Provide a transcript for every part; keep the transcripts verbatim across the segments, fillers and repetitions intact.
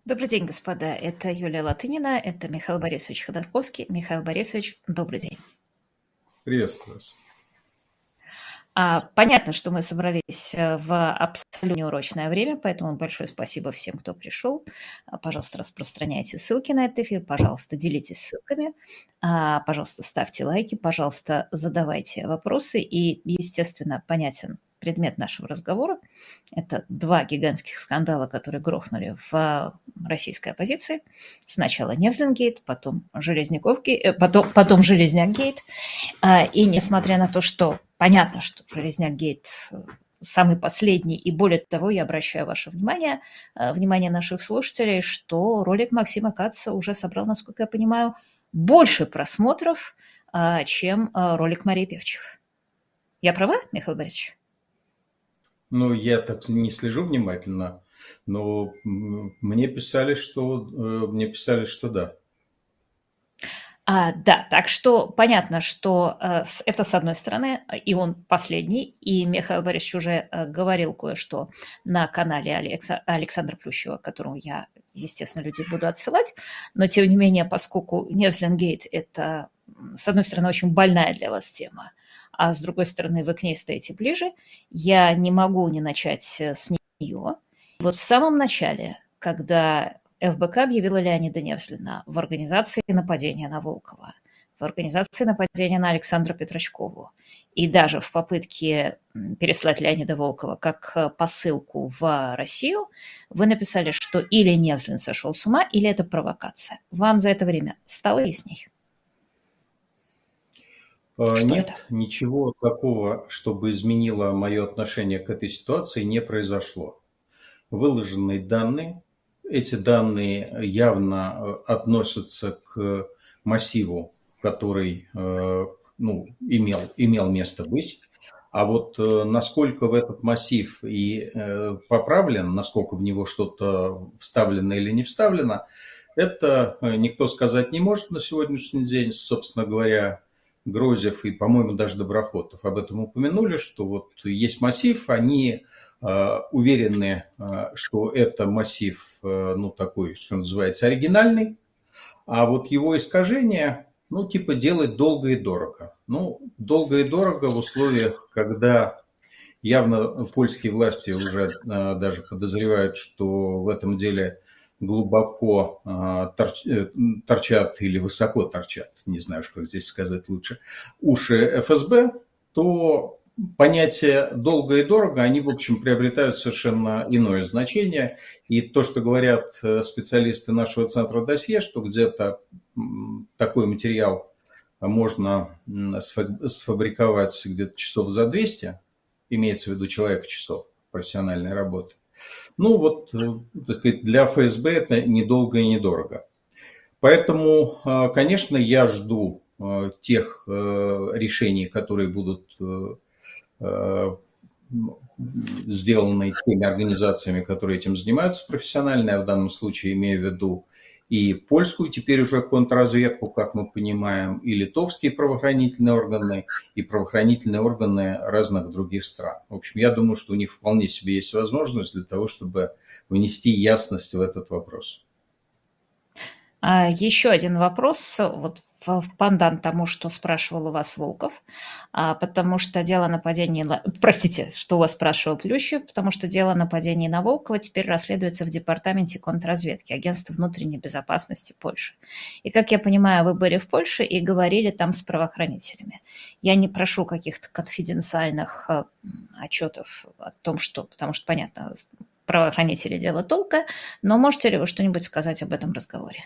Добрый день, господа. Это Юлия Латынина, это Михаил Борисович Ходорковский. Михаил Борисович, добрый день. Приветствую вас. А, понятно, что мы собрались э, в абсолютно неурочное время, поэтому большое спасибо всем, кто пришел. А, Пожалуйста, распространяйте ссылки на этот эфир, пожалуйста, делитесь ссылками, а, пожалуйста, ставьте лайки, пожалуйста, задавайте вопросы. И, естественно, понятен предмет нашего разговора. Это два гигантских скандала, которые грохнули в а, российской оппозиции. Сначала Невзлингейт, потом Железняков-гейт, э, потом, потом Железняк-гейт. А, И несмотря на то, что понятно, что Железняк-гейт самый последний, и более того, я обращаю ваше внимание, э, внимание наших слушателей, что ролик Максима Каца уже собрал, насколько я понимаю, больше просмотров, а, чем а, ролик Марии Певчих. Я права, Михаил Борисович? Ну, я так не слежу внимательно, но м, мне писали, что э, мне писали, что да. А, да, так что понятно, что э, с- это с одной стороны, э, и он последний, и Михаил Борисович уже э, говорил кое-что на канале Алекса- Александра Плющева, к которому я, естественно, людей буду отсылать, но тем не менее, поскольку Невзлингейт– это, м, с одной стороны, очень больная для вас тема, а с другой стороны, вы к ней стоите ближе, я не могу не начать э, с нее. Вот в самом начале, когда эф бэ ка объявила Леонида Невзлина в организации нападения на Волкова, в организации нападения на Александра Петрочкову и даже в попытке переслать Леонида Волкова как э, посылку в Россию, вы написали, что или Невзлин сошел с ума, или это провокация. Вам за это время стало ясней? Э, Что это? Нет, ничего такого, чтобы изменило мое отношение к этой ситуации, не произошло. Выложенные данные, эти данные явно э, относятся к массиву, который э, ну, имел, имел место быть. А вот э, насколько в этот массив и э, поправлен, насколько в него что-то вставлено или не вставлено, это э, никто сказать не может на сегодняшний день. Собственно говоря, Грозев и, по-моему, даже Доброхотов об этом упомянули, что вот есть массив, они э, уверены, э, что это массив, э, ну, такой, что называется, оригинальный, а вот его искажение, ну, типа делать долго и дорого. Ну, долго и дорого в условиях, когда явно польские власти уже а, даже подозревают, что в этом деле глубоко а, торч, э, торчат или высоко торчат, не знаю, как здесь сказать лучше, уши эф эс бэ, то понятие «долго и дорого», они, в общем, приобретают совершенно иное значение. И то, что говорят э, специалисты нашего центра досье, что где-то м, такой материал можно м, сфа- сфабриковать где-то часов за двести, имеется в виду человека часов профессиональной работы. Ну вот, э, так сказать, для эф эс бэ это недолго и недорого. Поэтому, э, конечно, я жду э, тех э, решений, которые будут э, э, сделаны теми организациями, которые этим занимаются профессионально. Я в данном случае имею в виду и польскую теперь уже контрразведку, как мы понимаем, и литовские правоохранительные органы, и правоохранительные органы разных других стран. В общем, я думаю, что у них вполне себе есть возможность для того, чтобы внести ясность в этот вопрос. А, Еще один вопрос, вот в в пандан тому, что спрашивал у вас Волков, а, потому что дело нападения, на- простите, что у вас спрашивал Плющев, потому что дело нападения на Волкова теперь расследуется в департаменте контрразведки, Агентства внутренней безопасности Польши. И, как я понимаю, вы были в Польше и говорили там с правоохранителями. Я не прошу каких-то конфиденциальных а, м, отчетов о том, что, потому что, понятно, правоохранители дело толка, но можете ли вы что-нибудь сказать об этом разговоре?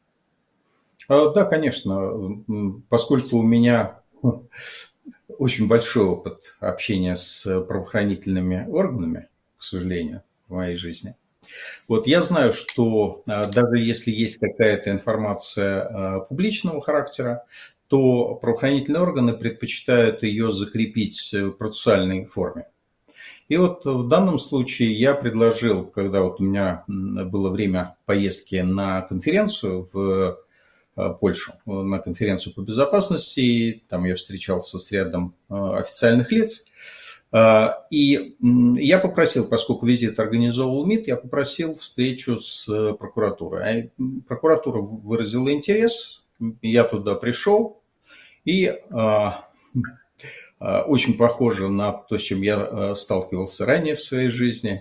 А, Да, конечно, поскольку у меня очень большой опыт общения с правоохранительными органами, к сожалению, в моей жизни. Вот я знаю, что а, даже если есть какая-то информация а, публичного характера, то правоохранительные органы предпочитают ее закрепить в процессуальной форме. И вот в данном случае я предложил, когда вот у меня было время поездки на конференцию в э, Польшу, на конференцию по безопасности, и там я встречался с рядом э, официальных лиц. И я попросил, поскольку визит организовывал МИД, я попросил встречу с прокуратурой. Прокуратура выразила интерес, я туда пришел, и очень похоже на то, с чем я сталкивался ранее в своей жизни.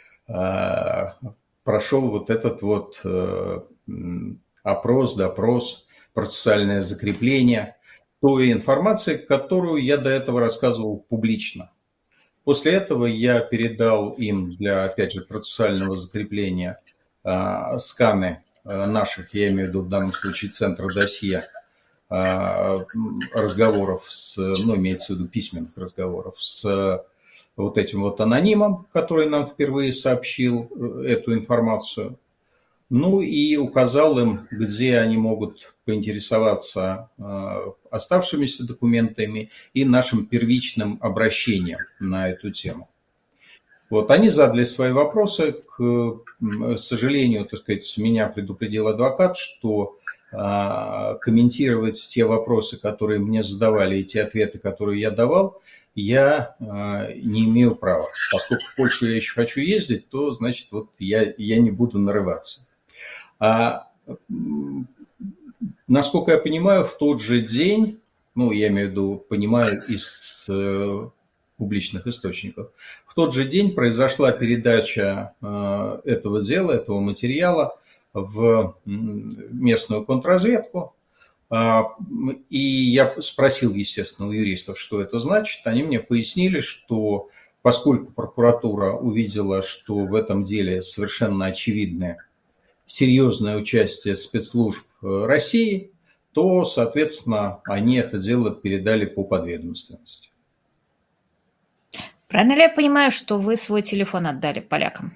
Прошел вот этот вот опрос, допрос, процессуальное закрепление той информации, которую я до этого рассказывал публично. После этого я передал им для, опять же, процессуального закрепления э, сканы э, наших, я имею в виду в данном случае центра досье, э, разговоров с, ну, имеется в виду письменных разговоров с э, вот этим вот анонимом, который нам впервые сообщил эту информацию. Ну и указал им, где они могут поинтересоваться э, оставшимися документами и нашим первичным обращением на эту тему. Вот, они задали свои вопросы. К, к сожалению, так сказать, меня предупредил адвокат, что э, комментировать те вопросы, которые мне задавали, и те ответы, которые я давал, я э, не имею права. Поскольку в Польшу я еще хочу ездить, то, значит, вот я, я не буду нарываться. А насколько я понимаю, в тот же день, ну, я имею в виду, понимаю из э, публичных источников, в тот же день произошла передача э, этого дела, этого материала в местную контрразведку. Э, и я спросил, естественно, у юристов, что это значит. Они мне пояснили, что поскольку прокуратура увидела, что в этом деле совершенно очевидное серьезное участие спецслужб России, то, соответственно, они это дело передали по подведомственности. Правильно ли я понимаю, что вы свой телефон отдали полякам?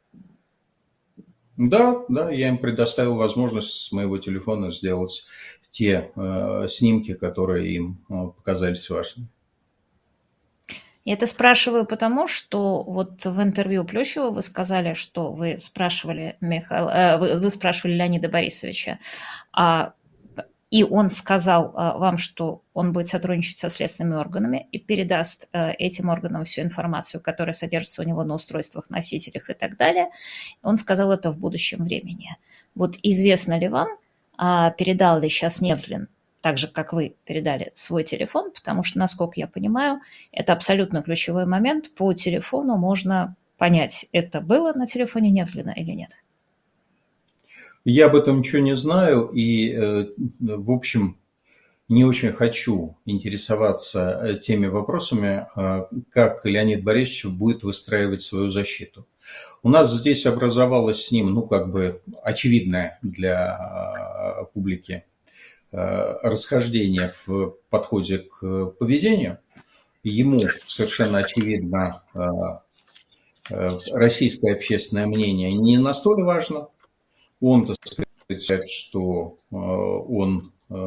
Да, да, я им предоставил возможность с моего телефона сделать те э, снимки, которые им э, показались важными. Я это спрашиваю потому, что вот в интервью Плющева вы сказали, что вы спрашивали, Михаил, э, вы, вы спрашивали Леонида Борисовича, а, и он сказал а, вам, что он будет сотрудничать со следственными органами и передаст а, этим органам всю информацию, которая содержится у него на устройствах, носителях и так далее. Он сказал это в будущем времени. Вот известно ли вам, а, передал ли сейчас Невзлин, так же, как вы передали свой телефон, потому что, насколько я понимаю, это абсолютно ключевой момент. По телефону можно понять, это было на телефоне Невзлина или нет. Я об этом ничего не знаю и, в общем, не очень хочу интересоваться теми вопросами, как Леонид Борисович будет выстраивать свою защиту. У нас здесь образовалось с ним, ну, как бы очевидное для публики расхождение в подходе к поведению. Ему совершенно очевидно российское общественное мнение не настолько важно. Он, так сказать, что он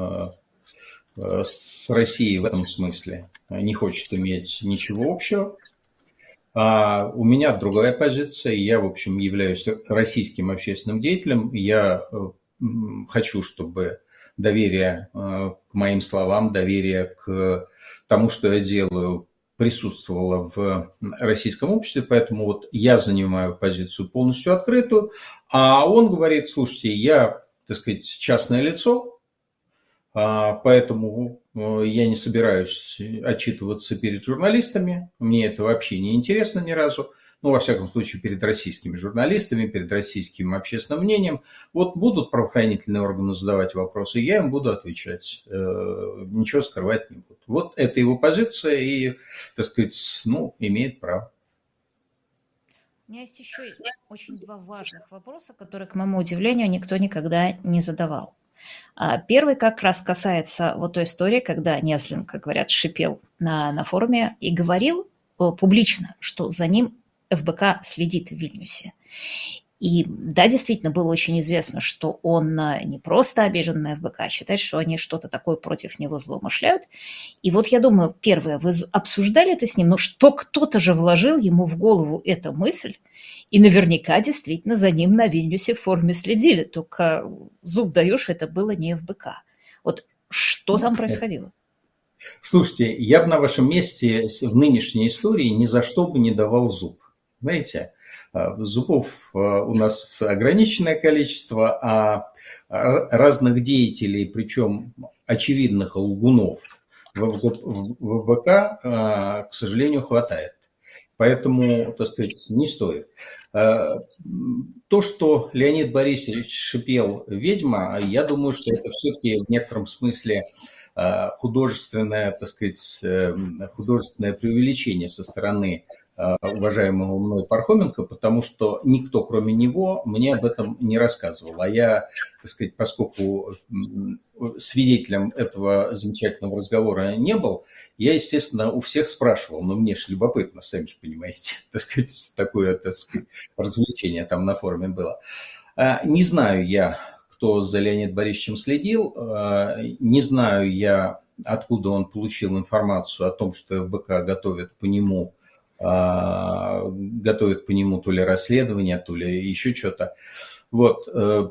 с Россией в этом смысле не хочет иметь ничего общего. А у меня другая позиция. Я, в общем, являюсь российским общественным деятелем. Я хочу, чтобы доверие к моим словам, доверие к тому, что я делаю, присутствовало в российском обществе, поэтому вот я занимаю позицию полностью открытую, а он говорит: слушайте, я, так сказать, частное лицо, поэтому я не собираюсь отчитываться перед журналистами, мне это вообще не интересно ни разу. Ну, во всяком случае, перед российскими журналистами, перед российским общественным мнением. Вот будут правоохранительные органы задавать вопросы, я им буду отвечать. Ничего скрывать не буду. Вот это его позиция и, так сказать, ну, имеет право. У меня есть еще очень два важных вопроса, которые, к моему удивлению, никто никогда не задавал. Первый как раз касается вот той истории, когда Невзлин, как говорят, шипел на, на форуме и говорил публично, что за ним эф бэ ка следит в Вильнюсе. И да, действительно, было очень известно, что он не просто обижен на эф бэ ка, а считает, что они что-то такое против него злоумышляют. И вот я думаю, первое, вы обсуждали это с ним, но что кто-то же вложил ему в голову эту мысль, и наверняка действительно за ним на Вильнюсе в форме следили, только зуб даешь, это было не эф бэ ка. Вот что там происходило? Слушайте, я бы на вашем месте в нынешней истории ни за что бы не давал зуб. Знаете, зубов у нас ограниченное количество, а разных деятелей, причем очевидных лгунов, в ВК, к сожалению, хватает. Поэтому, так сказать, не стоит. То, что Леонид Борисович шипел «ведьма», я думаю, что это все-таки в некотором смысле художественное, так сказать, художественное преувеличение со стороны уважаемого мной Пархоменко, потому что никто, кроме него, мне об этом не рассказывал. А я, так сказать, поскольку свидетелем этого замечательного разговора не был, я, естественно, у всех спрашивал, но мне же любопытно, сами же понимаете, так сказать, такое, так сказать, развлечение там на форуме было. Не знаю я, кто за Леонидом Борисовичем следил, не знаю я, откуда он получил информацию о том, что ФБК готовит по нему готовят по нему то ли расследование, то ли еще что-то. Вот.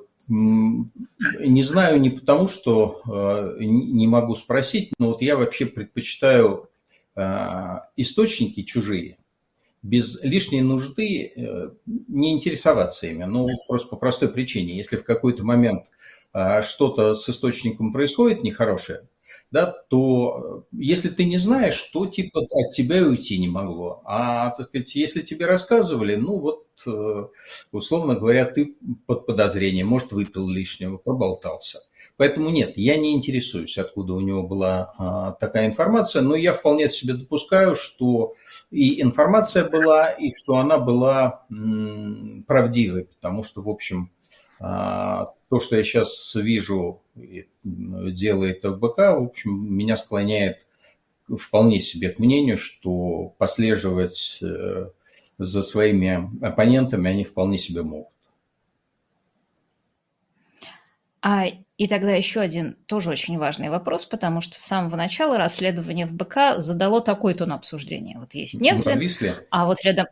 Не знаю не потому, что не могу спросить, но вот я вообще предпочитаю источники чужие, без лишней нужды не интересоваться ими. Ну, просто по простой причине. Если в какой-то момент что-то с источником происходит нехорошее, да, то если ты не знаешь, то типа от тебя и уйти не могло. А, так сказать, если тебе рассказывали, ну вот, условно говоря, ты под подозрением, может, выпил лишнего, проболтался. Поэтому нет, я не интересуюсь, откуда у него была а, такая информация, но я вполне себе допускаю, что и информация была, и что она была м, правдивой, потому что, в общем, а, то, что я сейчас вижу, делает ФБК, в общем, меня склоняет вполне себе к мнению, что послеживать за своими оппонентами они вполне себе могут. А, и тогда еще один тоже очень важный вопрос, потому что с самого начала расследование ФБК задало такой тон обсуждения. Вот есть Невзлин, а вот рядом...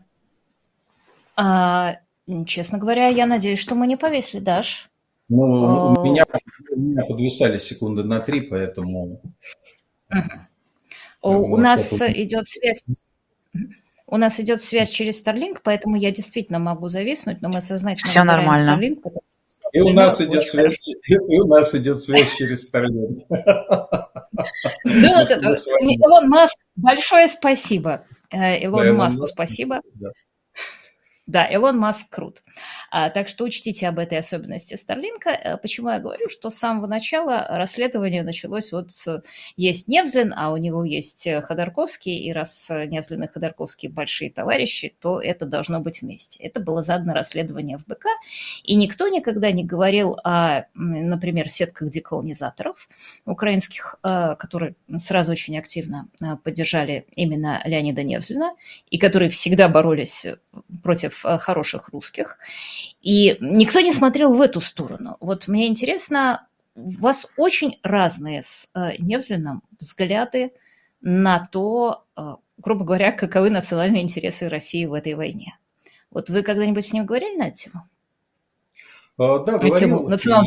А, честно говоря, я надеюсь, что мы не повесили, Даш. Ну, а... у, меня, у меня подвисали секунды на три, поэтому... Угу. У, у нас это... идет связь... У нас идет связь через Starlink, поэтому я действительно могу зависнуть, но мы сознательно... Все нормально. Starlink, потому... И у, нас идет связь, и у нас идет связь через Starlink. Илон Маск, большое спасибо. Илону Маску спасибо. Да, Илон Маск крут. А, так что учтите об этой особенности Старлинка. Почему я говорю, что с самого начала расследование началось вот с... Есть Невзлин, а у него есть Ходорковский, и раз Невзлин и Ходорковский большие товарищи, то это должно быть вместе. Это было задано расследование ФБК, и никто никогда не говорил о, например, сетках деколонизаторов украинских, которые сразу очень активно поддержали именно Леонида Невзлина, и которые всегда боролись против хороших русских. И никто не смотрел в эту сторону. Вот мне интересно, у вас очень разные с Невзлиным взгляды на то, грубо говоря, каковы национальные интересы России в этой войне. Вот вы когда-нибудь с ним говорили на эту тему? Да, говорил.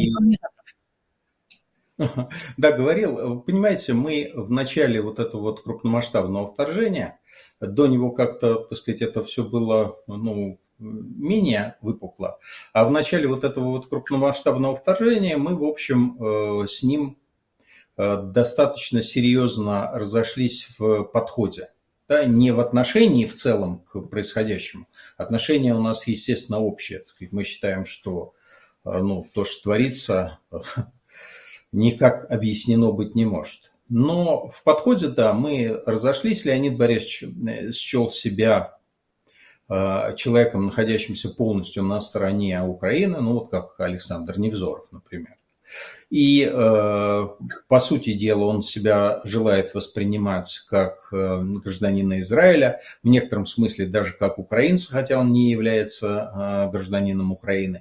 Да, говорил. Понимаете, мы в начале вот этого вот крупномасштабного вторжения, до него как-то, так сказать, это все было, ну, менее выпукло. А в начале вот этого вот крупномасштабного вторжения мы, в общем, с ним достаточно серьезно разошлись в подходе. Да, не в отношении в целом к происходящему. Отношения у нас, естественно, общие. Так сказать, мы считаем, что, ну, то, что творится, никак объяснено быть не может. Но в подходе, да, мы разошлись. Леонид Борисович счел себя человеком, находящимся полностью на стороне Украины, ну вот как Александр Невзоров, например. И, по сути дела, он себя желает воспринимать как гражданина Израиля, в некотором смысле даже как украинца, хотя он не является гражданином Украины.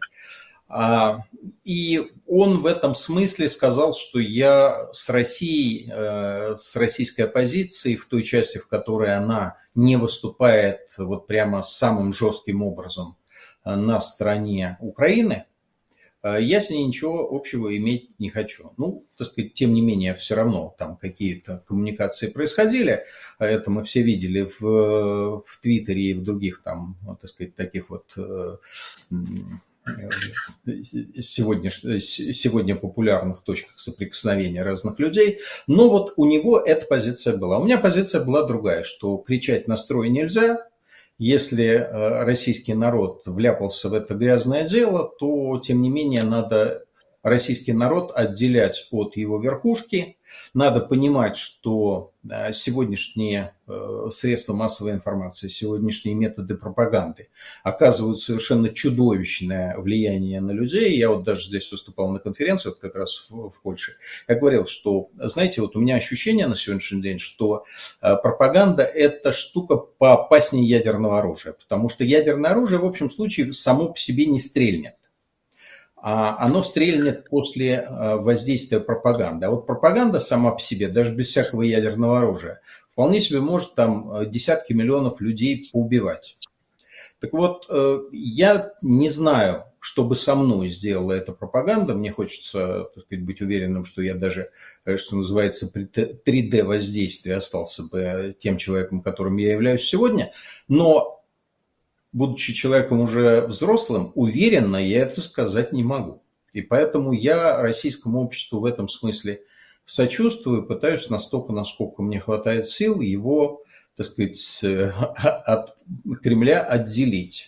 И он в этом смысле сказал, что я с Россией, с российской оппозицией, в той части, в которой она не выступает вот прямо самым жестким образом на стороне Украины, я с ней ничего общего иметь не хочу. Ну, так сказать, тем не менее, все равно там какие-то коммуникации происходили. Это мы все видели в, в Твиттере и в других там, так сказать, таких вот сегодня, сегодня популярных точках соприкосновения разных людей. Но вот у него эта позиция была. У меня позиция была другая, что кричать на строй нельзя. Если российский народ вляпался в это грязное дело, то, тем не менее, надо российский народ отделять от его верхушки. Надо понимать, что сегодняшние средства массовой информации, сегодняшние методы пропаганды оказывают совершенно чудовищное влияние на людей. Я вот даже здесь выступал на конференции, вот как раз в, в Польше. Я говорил, что, знаете, вот у меня ощущение на сегодняшний день, что пропаганда – это штука поопаснее ядерного оружия, потому что ядерное оружие в общем случае само по себе не стрельнет. Оно стрельнет после воздействия пропаганды. А вот пропаганда сама по себе, даже без всякого ядерного оружия, вполне себе может там десятки миллионов людей поубивать. Так вот, я не знаю, что бы со мной сделала эта пропаганда. Мне хочется, так сказать, быть уверенным, что я даже, что называется, при три дэ воздействии остался бы тем человеком, которым я являюсь сегодня. Но будучи человеком уже взрослым, уверенно я это сказать не могу. И поэтому я российскому обществу в этом смысле сочувствую, пытаюсь настолько, насколько мне хватает сил, его, так сказать, от Кремля отделить.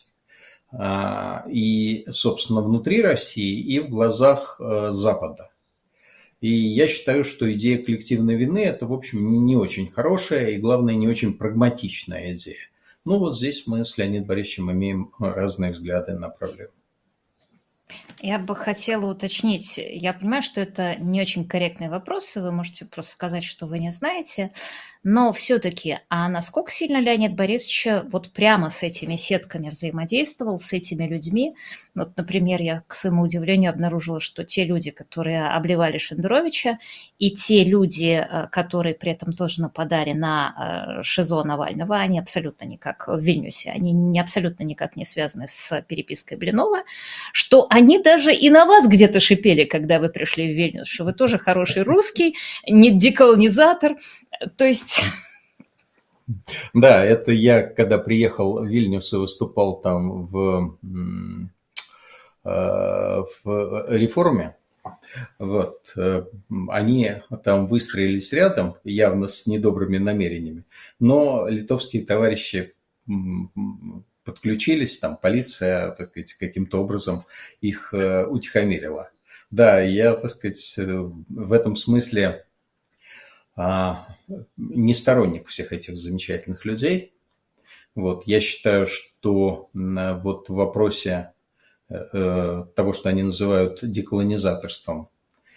И, собственно, внутри России, и в глазах Запада. И я считаю, что идея коллективной вины – это, в общем, не очень хорошая и, главное, не очень прагматичная идея. Ну, вот здесь мы с Леонидом Борисовичем имеем разные взгляды на проблему. Я бы хотела уточнить. Я понимаю, что это не очень корректные вопросы, вы можете просто сказать, что вы не знаете, но все-таки, а насколько сильно Леонид Борисович вот прямо с этими сетками взаимодействовал, с этими людьми? Вот, например, я, к своему удивлению, обнаружила, что те люди, которые обливали Шендеровича, и те люди, которые при этом тоже нападали на ШИЗО Навального, они абсолютно никак в Вильнюсе, они не, абсолютно никак не связаны с перепиской Блинова, что они даже и на вас где-то шипели, когда вы пришли в Вильнюс, что вы тоже хороший русский, не деколонизатор. То есть... Да, это я, когда приехал в Вильнюс и выступал там в, в реформе, вот, они там выстроились рядом, явно с недобрыми намерениями, но литовские товарищи подключились, там полиция, так сказать, каким-то образом их утихомирила. Да, я, так сказать, в этом смысле не сторонник всех этих замечательных людей. Вот, я считаю, что вот в вопросе того, что они называют деколонизаторством,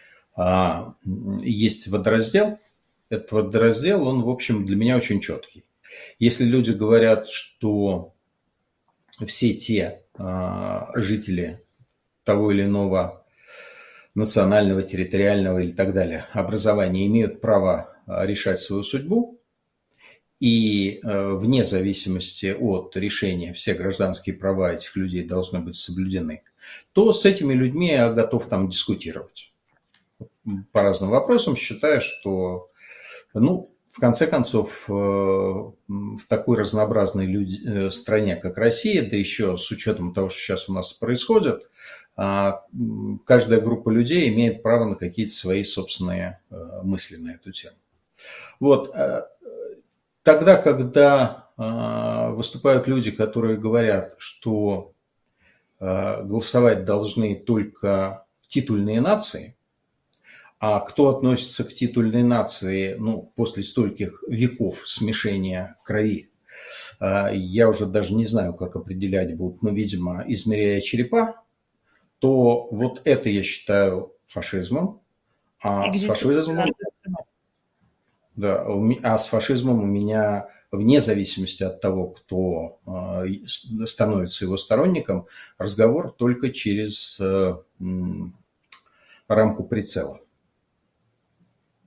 есть водораздел. Этот водораздел, он, в общем, для меня очень четкий. Если люди говорят, что все те жители того или иного национального, территориального или так далее образования имеют право решать свою судьбу, и вне зависимости от решения все гражданские права этих людей должны быть соблюдены, то с этими людьми я готов там дискутировать по разным вопросам, считая, что, ну, в конце концов, в такой разнообразной люди, стране, как Россия, да еще с учетом того, что сейчас у нас происходит, каждая группа людей имеет право на какие-то свои собственные мысли на эту тему. Вот. Тогда, когда выступают люди, которые говорят, что голосовать должны только титульные нации, а кто относится к титульной нации, ну, после стольких веков смешения крови, я уже даже не знаю, как определять будут, но, видимо, измеряя черепа, то вот это я считаю фашизмом, а с фашизмом, да, а с фашизмом у меня, вне зависимости от того, кто становится его сторонником, разговор только через рамку прицела.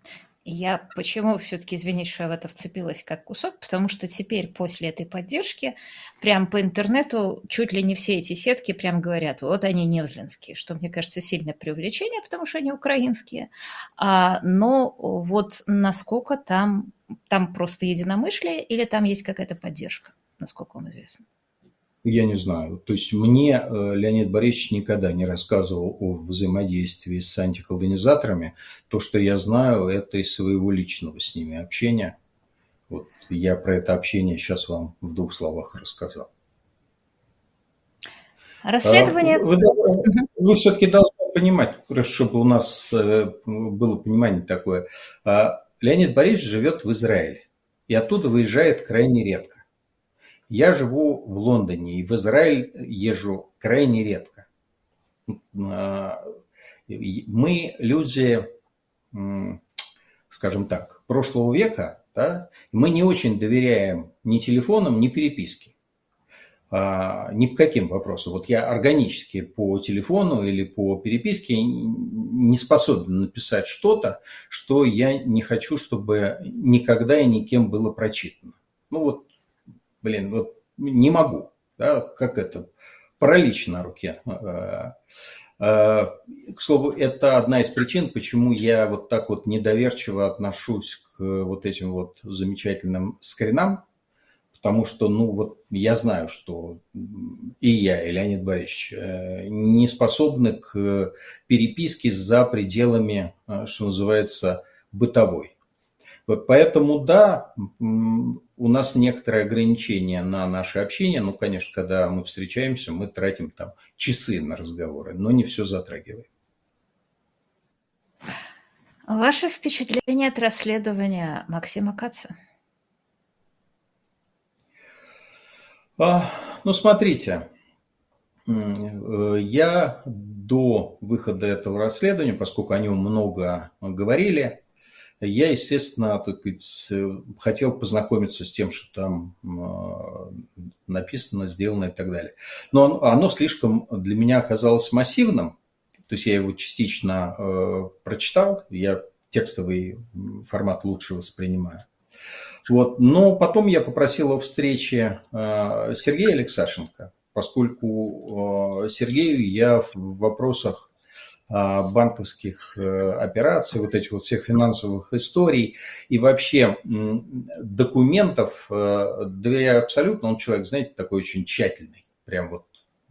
Я почему все-таки, извините, что я в это вцепилась как кусок, потому что теперь после этой поддержки прям по интернету чуть ли не все эти сетки прям говорят, вот они невзлинские, что, мне кажется, сильное преувеличение, потому что они украинские. А, но вот насколько там, там просто единомышлие или там есть какая-то поддержка, насколько вам известно? Я не знаю. То есть мне э, Леонид Борисович никогда не рассказывал о взаимодействии с антиколонизаторами. То, что я знаю, это из своего личного с ними общения. Вот я про это общение сейчас вам в двух словах рассказал. Расследование... Вы, вы все-таки должны понимать, чтобы у нас было понимание такое. Леонид Борисович живет в Израиле и оттуда выезжает крайне редко. Я живу в Лондоне и в Израиль езжу крайне редко. Мы люди, скажем так, прошлого века, да, мы не очень доверяем ни телефонам, ни переписке. Ни по каким вопросам. Вот я органически по телефону или по переписке не способен написать что-то, что я не хочу, чтобы никогда и никем было прочитано. Ну вот, блин, вот не могу. Да, как это? Паралич на руке. К слову, это одна из причин, почему я вот так вот недоверчиво отношусь к вот этим вот замечательным скринам. Потому что, ну, вот я знаю, что и я, и Леонид Борисович не способны к переписке за пределами, что называется, бытовой. Вот поэтому, да, у нас некоторые ограничения на наше общение. Ну, конечно, когда мы встречаемся, мы тратим там часы на разговоры, но не все затрагиваем. Ваше впечатление от расследования Максима Каца? Ну, смотрите, я до выхода этого расследования, поскольку о нем много говорили, я, естественно, так сказать, хотел познакомиться с тем, что там написано, сделано и так далее. Но оно слишком для меня оказалось массивным, то есть я его частично прочитал, я текстовый формат лучше воспринимаю. Вот. Но потом я попросил о встрече Сергея Алексашенко, поскольку Сергею я в вопросах банковских операций, вот этих вот всех финансовых историй и вообще документов доверяю абсолютно. Он человек, знаете, такой очень тщательный, прям вот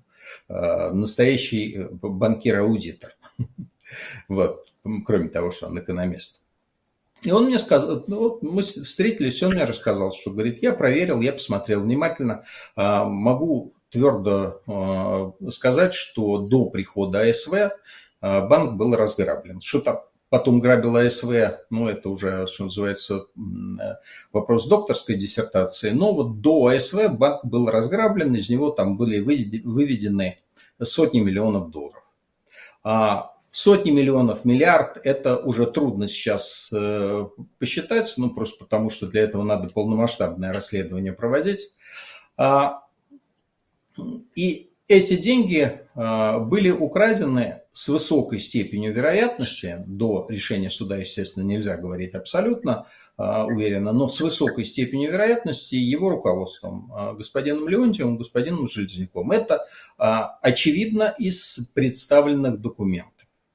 настоящий банкир-аудитор. Вот. Кроме того, что он экономист. И он мне сказал, ну, вот мы встретились, он мне рассказал, что, говорит, я проверил, я посмотрел внимательно, могу твердо сказать, что до прихода АСВ банк был разграблен. Что там потом грабил АСВ, ну, это уже, что называется, вопрос докторской диссертации, но вот до АСВ банк был разграблен, из него там были выведены сотни миллионов долларов. Сотни миллионов, миллиард, это уже трудно сейчас э, посчитать, ну просто потому, что для этого надо полномасштабное расследование проводить. А, и эти деньги а, были украдены с высокой степенью вероятности, до решения суда, естественно, нельзя говорить абсолютно а, уверенно, но с высокой степенью вероятности его руководством, а, господином Леонтьевым, господином Железняком. Это а, очевидно из представленных документов.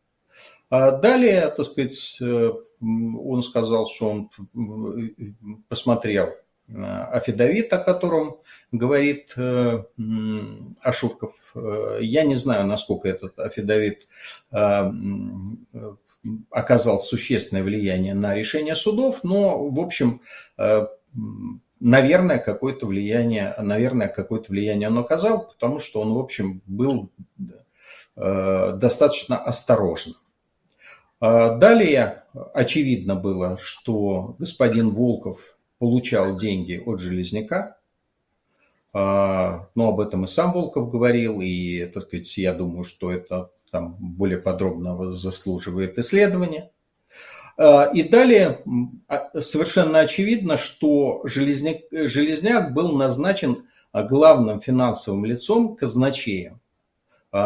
Далее, так сказать, он сказал, что он посмотрел аффидавит, о котором говорит Ашурков. Я не знаю, насколько этот аффидавит оказал существенное влияние на решение судов, но, в общем, наверное, какое-то влияние, наверное, какое-то влияние он оказал, потому что он, в общем, был достаточно осторожным. Далее очевидно было, что господин Волков получал деньги от Железняка, но об этом и сам Волков говорил, и, так сказать, я думаю, что это там более подробного заслуживает исследования. И далее совершенно очевидно, что Железняк, Железняк был назначен главным финансовым лицом, казначеем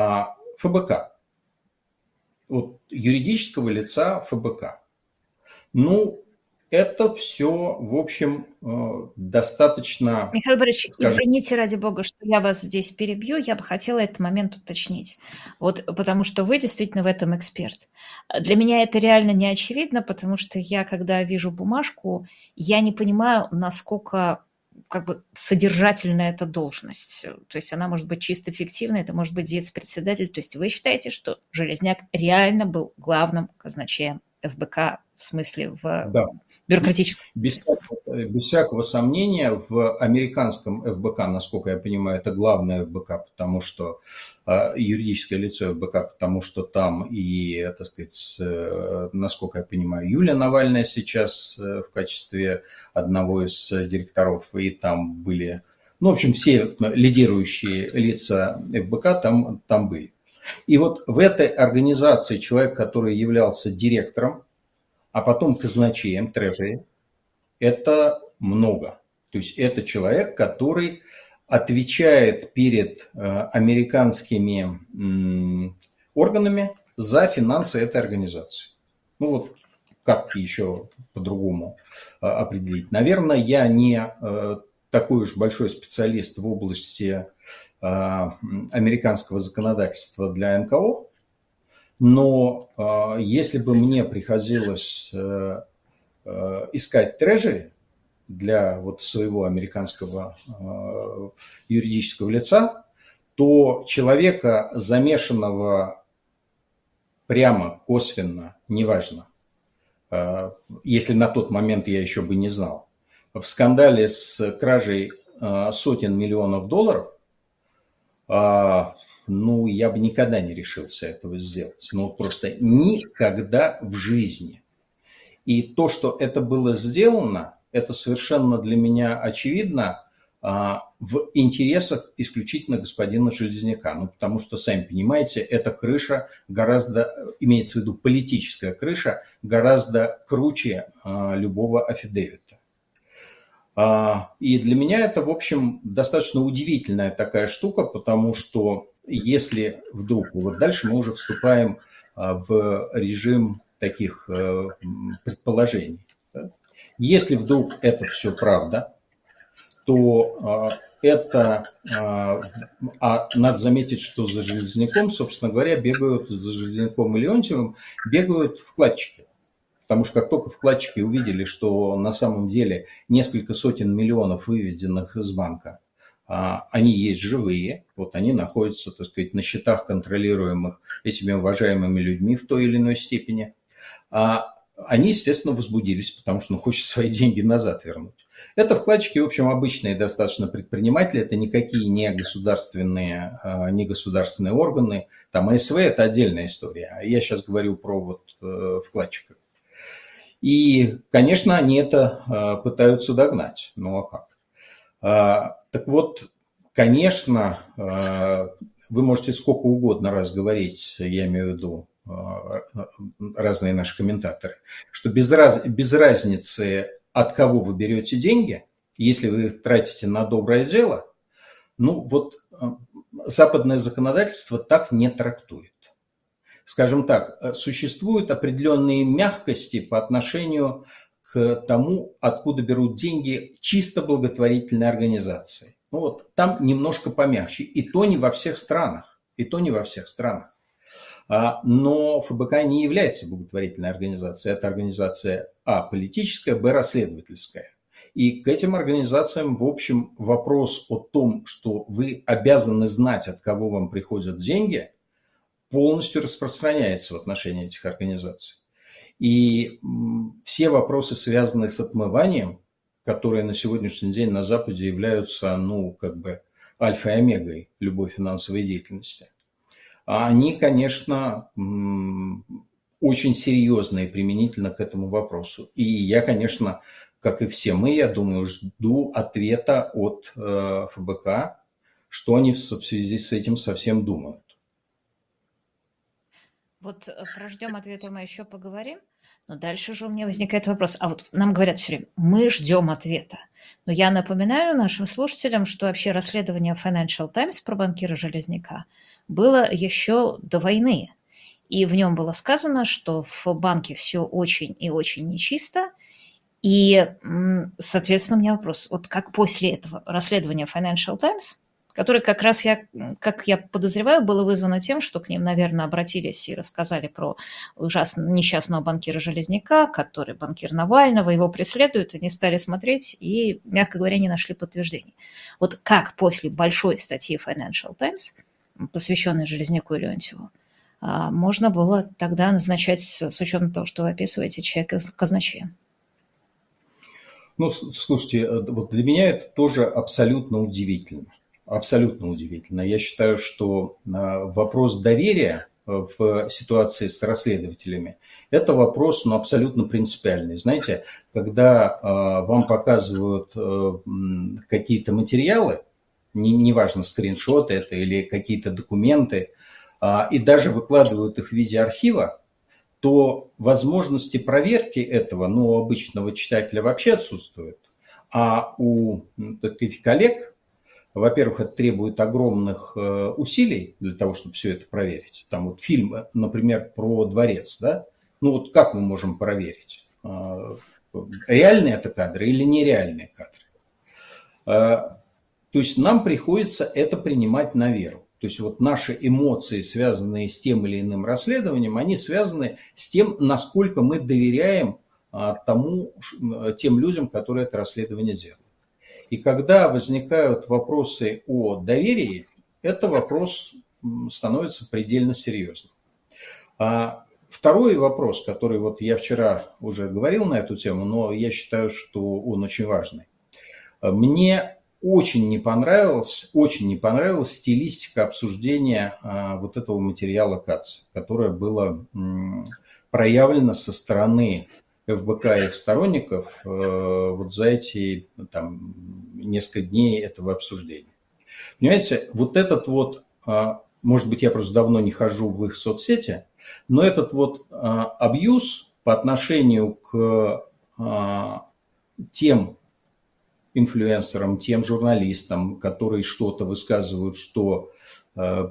ФБК. Вот, юридического лица ФБК. Ну, это все, в общем, э, достаточно, Михаил Борисович, скажем. извините, ради бога, что я вас здесь перебью, я бы хотела этот момент уточнить. Вот потому что вы действительно в этом эксперт. Для меня это реально не очевидно, потому что я, когда вижу бумажку, я не понимаю, насколько как бы содержательная эта должность. То есть она может быть чисто фиктивной, это может быть зец-председатель. То есть вы считаете, что Железняк реально был главным казначеем эф бэ ка в смысле в Да. бюрократическом Без смысле? всякого, без всякого сомнения, в американском эф бэ ка, насколько я понимаю, это главное эф бэ ка, потому что э, юридическое лицо эф бэ ка, потому что там и, так сказать, э, насколько я понимаю, Юлия Навальная сейчас э, в качестве одного из директоров, и там были, ну, в общем, все лидирующие лица эф бэ ка там, там были. И вот в этой организации человек, который являлся директором, а потом казначеем, трежери, это много. То есть это человек, который отвечает перед э, американскими м, органами за финансы этой организации. Ну вот как еще по-другому э, определить? Наверное, я не э, такой уж большой специалист в области э, американского законодательства для эн ка о, но э, если бы мне приходилось э, э, искать трежери для вот своего американского э, юридического лица, то человека, замешанного прямо, косвенно, неважно, э, если на тот момент я еще бы не знал, в скандале с кражей э, сотен миллионов долларов, э, ну, я бы никогда не решился этого сделать. Ну, просто никогда в жизни. И то, что это было сделано, это совершенно для меня очевидно а, в интересах исключительно господина Железняка. Ну, потому что, сами понимаете, эта крыша гораздо, имеется в виду политическая крыша, гораздо круче а, любого аффидевита. А, и для меня это, в общем, достаточно удивительная такая штука, потому что если вдруг, вот дальше мы уже вступаем а, в режим таких э, предположений. Да? Если вдруг это все правда, то э, это, э, а надо заметить, что за Железняком, собственно говоря, бегают, за Железняком и Леонтьевым бегают вкладчики. Потому что как только вкладчики увидели, что на самом деле несколько сотен миллионов выведенных из банка, они есть живые, вот они находятся, так сказать, на счетах, контролируемых этими уважаемыми людьми в той или иной степени, они, естественно, возбудились, потому что ну, хочет свои деньги назад вернуть. Это вкладчики, в общем, обычные достаточно предприниматели, это никакие не государственные, не государственные органы, там а эс вэ – это отдельная история, я сейчас говорю про вот вкладчиков. И, конечно, они это пытаются догнать, ну а как? Так вот, конечно, вы можете сколько угодно раз говорить, я имею в виду разные наши комментаторы, что без, раз, без разницы, от кого вы берете деньги, если вы их тратите на доброе дело, ну вот западное законодательство так не трактует. Скажем так, существуют определенные мягкости по отношению к тому, откуда берут деньги чисто благотворительные организации. Ну вот там немножко помягче, и то не во всех странах, и то не во всех странах. Но эф бэ ка не является благотворительной организацией. Это организация а. политическая, б. расследовательская. И к этим организациям, в общем, вопрос о том, что вы обязаны знать, от кого вам приходят деньги, полностью распространяется в отношении этих организаций. И все вопросы, связанные с отмыванием, которые на сегодняшний день на Западе являются, ну, как бы альфой и омегой любой финансовой деятельности, они, конечно, очень серьезные применительно к этому вопросу. И я, конечно, как и все мы, я думаю, жду ответа от эф бэ ка, что они в связи с этим совсем думают. Вот прождем ответа, мы еще поговорим. Но дальше же у меня возникает вопрос. А вот нам говорят все время, мы ждем ответа. Но я напоминаю нашим слушателям, что вообще расследование Financial Times про банкира Железняка было еще до войны. и в нем было сказано, что в банке все очень и очень нечисто. И, соответственно, у меня вопрос. Вот как после этого расследования Financial Times, которое как раз, я, как я подозреваю, было вызвано тем, что к ним, наверное, обратились и рассказали про ужасно несчастного банкира Железняка, который банкир Навального, его преследуют, они стали смотреть и, мягко говоря, не нашли подтверждений. Вот как после большой статьи Financial Times, посвященной Железняку и Леонтьеву, можно было тогда назначать, с учетом того, что вы описываете, человека казначеем? Ну, слушайте, вот для меня это тоже абсолютно удивительно. Абсолютно удивительно. Я считаю, что вопрос доверия в ситуации с расследователями – это вопрос, ну, абсолютно принципиальный. Знаете, когда вам показывают какие-то материалы, неважно, скриншоты это или какие-то документы, и даже выкладывают их в виде архива, то возможности проверки этого, ну, у обычного читателя вообще отсутствуют. А у таких коллег, во-первых, это требует огромных усилий для того, чтобы все это проверить. Там вот фильм, например, про дворец, да? Ну вот как мы можем проверить, реальные это кадры или нереальные кадры? То есть нам приходится это принимать на веру. То есть вот наши эмоции, связанные с тем или иным расследованием, они связаны с тем, насколько мы доверяем тому, тем людям, которые это расследование делают. И когда возникают вопросы о доверии, это вопрос становится предельно серьезным. А второй вопрос, который вот я вчера уже говорил на эту тему, но я считаю, что он очень важный. Мне очень не понравилась, очень не понравилась стилистика обсуждения а, вот этого материала КАЦ, которое было м, проявлено со стороны эф бэ ка и их сторонников э, вот за эти там, несколько дней этого обсуждения. Понимаете, вот этот вот, а, может быть, я просто давно не хожу в их соцсети, но этот вот а, абьюз по отношению к а, тем инфлюенсерам, тем журналистам, которые что-то высказывают, что э,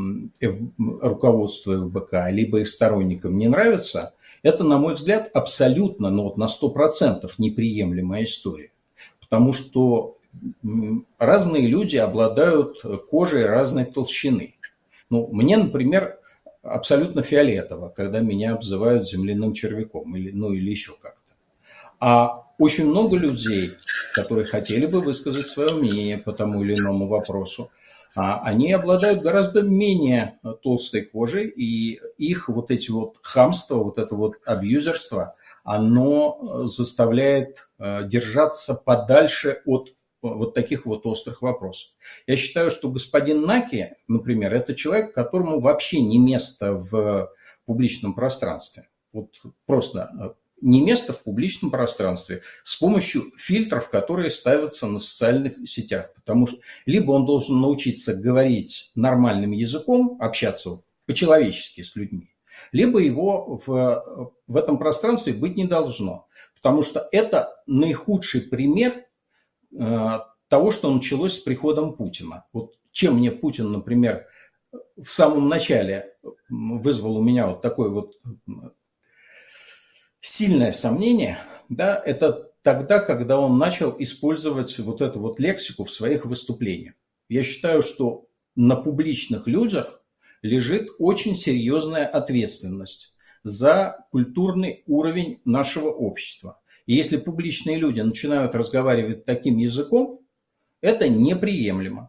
руководству эф бэ ка, либо их сторонникам не нравится, это, на мой взгляд, абсолютно, ну вот на сто процентов неприемлемая история. Потому что разные люди обладают кожей разной толщины. Ну, мне, например, абсолютно фиолетово, когда меня обзывают земляным червяком, или, ну или еще как-то. А очень много людей, которые хотели бы высказать свое мнение по тому или иному вопросу, они обладают гораздо менее толстой кожей, и их вот эти вот хамства, вот это вот абьюзерство, оно заставляет держаться подальше от вот таких вот острых вопросов. Я считаю, что господин Наки, например, это человек, которому вообще не место в публичном пространстве. Вот просто не место в публичном пространстве с помощью фильтров, которые ставятся на социальных сетях. Потому что либо он должен научиться говорить нормальным языком, общаться по-человечески с людьми, либо его в, в этом пространстве быть не должно. Потому что это наихудший пример э, того, что началось с приходом Путина. Вот чем мне Путин, например, в самом начале вызвал у меня вот такой вот сильное сомнение, да, это тогда, когда он начал использовать вот эту вот лексику в своих выступлениях. Я считаю, что на публичных людях лежит очень серьезная ответственность за культурный уровень нашего общества. И если публичные люди начинают разговаривать таким языком, это неприемлемо.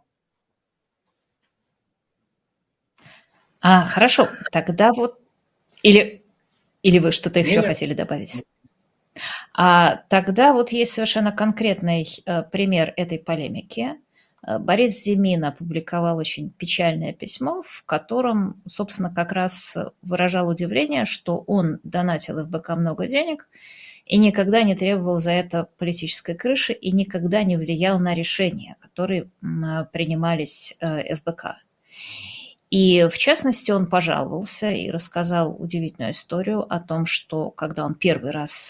А, хорошо, тогда вот... Или... Или вы что-то еще Нет, хотели добавить? А тогда вот есть совершенно конкретный э, пример этой полемики. Борис Зимин опубликовал очень печальное письмо, в котором, собственно, как раз выражал удивление, что он донатил эф бэ ка много денег и никогда не требовал за это политической крыши и никогда не влиял на решения, которые принимались э, эф бэ ка. И, в частности, он пожаловался и рассказал удивительную историю о том, что, когда он первый раз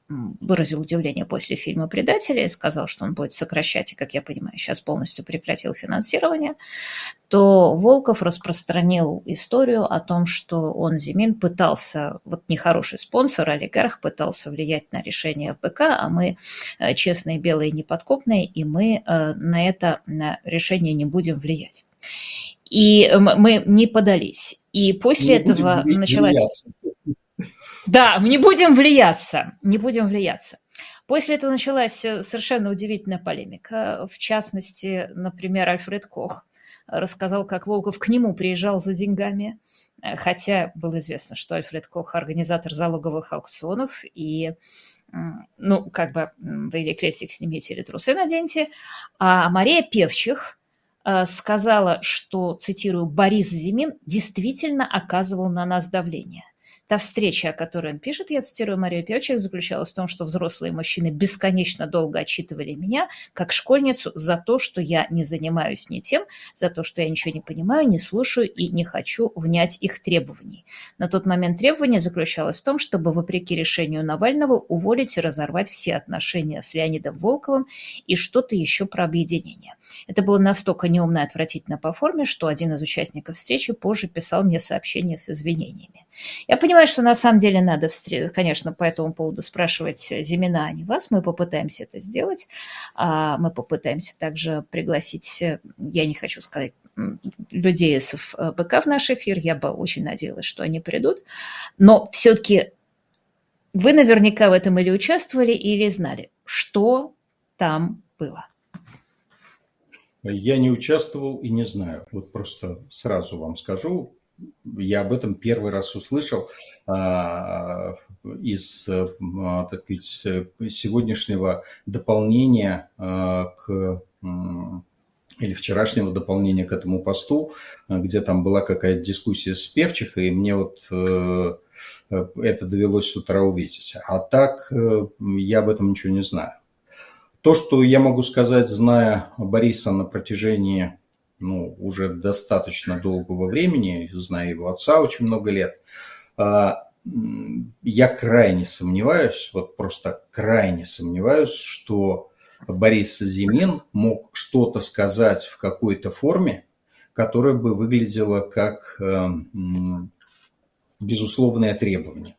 выразил удивление после фильма «Предатели» и сказал, что он будет сокращать, и, как я понимаю, сейчас полностью прекратил финансирование, то Волков распространил историю о том, что он, Зимин, пытался, вот нехороший спонсор, олигарх, пытался влиять на решение ПК, а мы честные, белые, неподкупные, и мы на это на решение не будем влиять. И мы не подались. И после не этого началась... Да, не будем влияться, не будем влияться. После этого началась совершенно удивительная полемика. В частности, например, Альфред Кох рассказал, как Волков к нему приезжал за деньгами, хотя было известно, что Альфред Кох – организатор залоговых аукционов, и, ну, как бы, вы или крестик снимите, или трусы наденьте. А Мария Певчих сказала, что, цитирую, «Борис Зимин действительно оказывал на нас давление». Та встреча, о которой он пишет, я цитирую Марию Певчих, заключалась в том, что взрослые мужчины бесконечно долго отчитывали меня, как школьницу, за то, что я не занимаюсь ни тем, за то, что я ничего не понимаю, не слушаю и не хочу внять их требований. На тот момент требование заключалось в том, чтобы, вопреки решению Навального, уволить и разорвать все отношения с Леонидом Волковым и что-то еще про объединение. Это было настолько неумно и отвратительно по форме, что один из участников встречи позже писал мне сообщение с извинениями. Я понимаю, что на самом деле надо, конечно, по этому поводу спрашивать Зимина, а не вас. Мы попытаемся это сделать. Мы попытаемся также пригласить, я не хочу сказать, людей из БК в наш эфир. Я бы очень надеялась, что они придут. Но все-таки вы наверняка в этом или участвовали, или знали, что там было. Я не участвовал и не знаю. Вот просто сразу вам скажу. Я об этом первый раз услышал а, из, а, так сказать, сегодняшнего дополнения а, к, или вчерашнего дополнения к этому посту, где там была какая-то дискуссия с Певчих, и мне вот а, это довелось с утра увидеть. А так а, я об этом ничего не знаю. То, что я могу сказать, зная Бориса на протяжении ну, уже достаточно долгого времени, знаю его отца очень много лет, я крайне сомневаюсь, вот просто крайне сомневаюсь, что Борис Зимин мог что-то сказать в какой-то форме, которая бы выглядела как безусловное требование.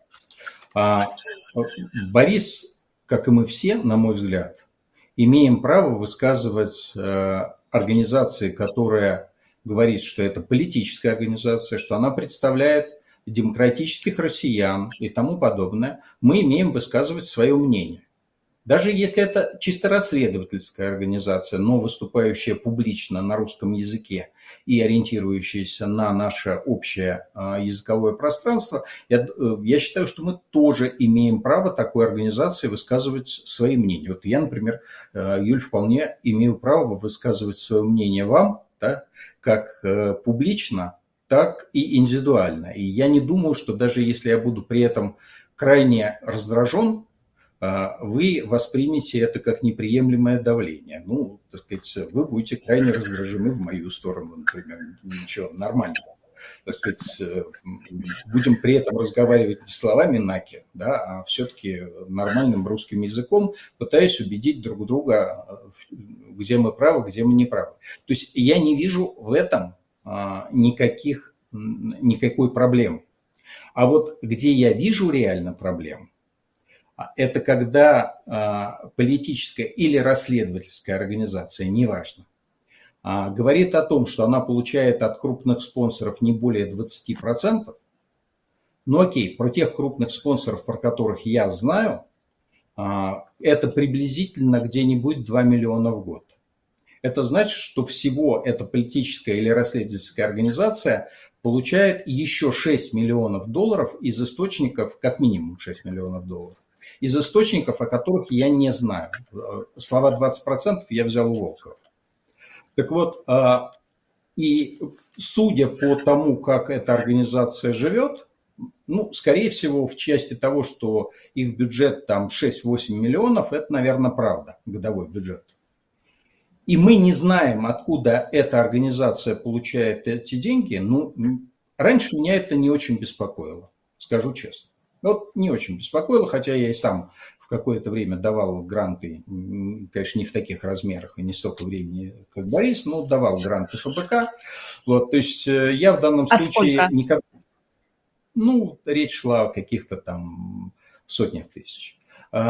Борис, как и мы все, на мой взгляд, имеем право высказывать организации, которая говорит, что это политическая организация, что она представляет демократических россиян и тому подобное, мы имеем высказывать свое мнение. Даже если это чисто расследовательская организация, но выступающая публично на русском языке и ориентирующаяся на наше общее языковое пространство, я, я считаю, что мы тоже имеем право такой организации высказывать свои мнения. Вот я, например, Юль, вполне имею право высказывать свое мнение вам, да, как публично, так и индивидуально. И я не думаю, что даже если я буду при этом крайне раздражен, вы воспримете это как неприемлемое давление. Ну, так сказать, вы будете крайне раздражены в мою сторону, например. Ничего, нормально. Так сказать, будем при этом разговаривать не словами наки, да, а все-таки нормальным русским языком, пытаясь убедить друг друга, где мы правы, где мы не правы. То есть я не вижу в этом никаких, никакой проблемы. А вот где я вижу реально проблему, это когда а, политическая или расследовательская организация, неважно, а, говорит о том, что она получает от крупных спонсоров не более двадцати процентов. Ну окей, про тех крупных спонсоров, про которых я знаю, а, это приблизительно где-нибудь два миллиона в год. Это значит, что всего эта политическая или расследовательская организация получает еще шесть миллионов долларов из источников, как минимум шесть миллионов долларов, из источников, о которых я не знаю. Слова двадцать процентов я взял у Волкова. Так вот, и судя по тому, как эта организация живет, ну, скорее всего, в части того, что их бюджет там шесть-восемь миллионов, это, наверное, правда, годовой бюджет. И мы не знаем, откуда эта организация получает эти деньги. Ну, раньше меня это не очень беспокоило, скажу честно. Вот не очень беспокоило, хотя я и сам в какое-то время давал гранты, конечно, не в таких размерах и не столько времени, как Борис, но давал гранты ФБК. Вот, то есть я в данном А случае сколько? никак, ну, речь шла о каких-то там сотнях тысяч.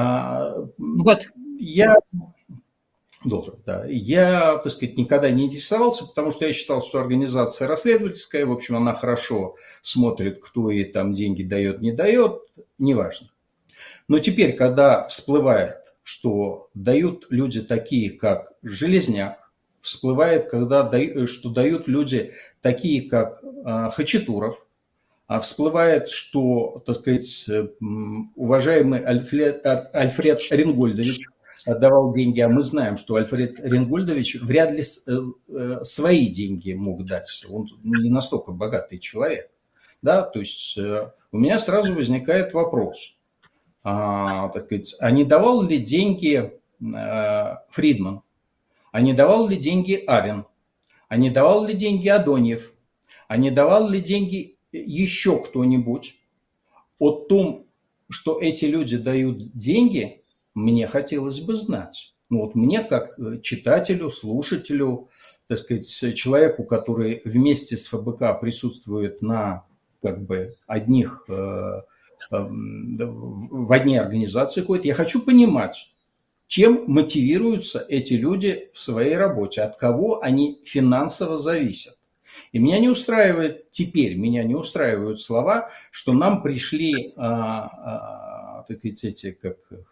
В год? Я должен, да. Я, так сказать, никогда не интересовался, потому что я считал, что организация расследовательская, в общем, она хорошо смотрит, кто ей там деньги дает, не дает, неважно. Но теперь, когда всплывает, что дают люди такие, как Железняк, всплывает, когда, что дают люди такие, как Хачатуров, а всплывает, что, так сказать, уважаемый Альфред, Альфред Рингольдович отдавал деньги, а мы знаем, что Альфред Рингольдович вряд ли свои деньги мог дать. Он не настолько богатый человек. Да? То есть у меня сразу возникает вопрос. А, так сказать, а не давал ли деньги а, Фридман? А не давал ли деньги Авен? А не давал ли деньги Адоньев? А не давал ли деньги еще кто-нибудь? О том, что эти люди дают деньги, мне хотелось бы знать. Ну вот мне, как читателю, слушателю, так сказать, человеку, который вместе с ФБК присутствует на как бы одних, э, э, в одной организации ходит, я хочу понимать, чем мотивируются эти люди в своей работе, от кого они финансово зависят. И меня не устраивает, теперь меня не устраивают слова, что нам пришли а, а, так сказать, эти, как,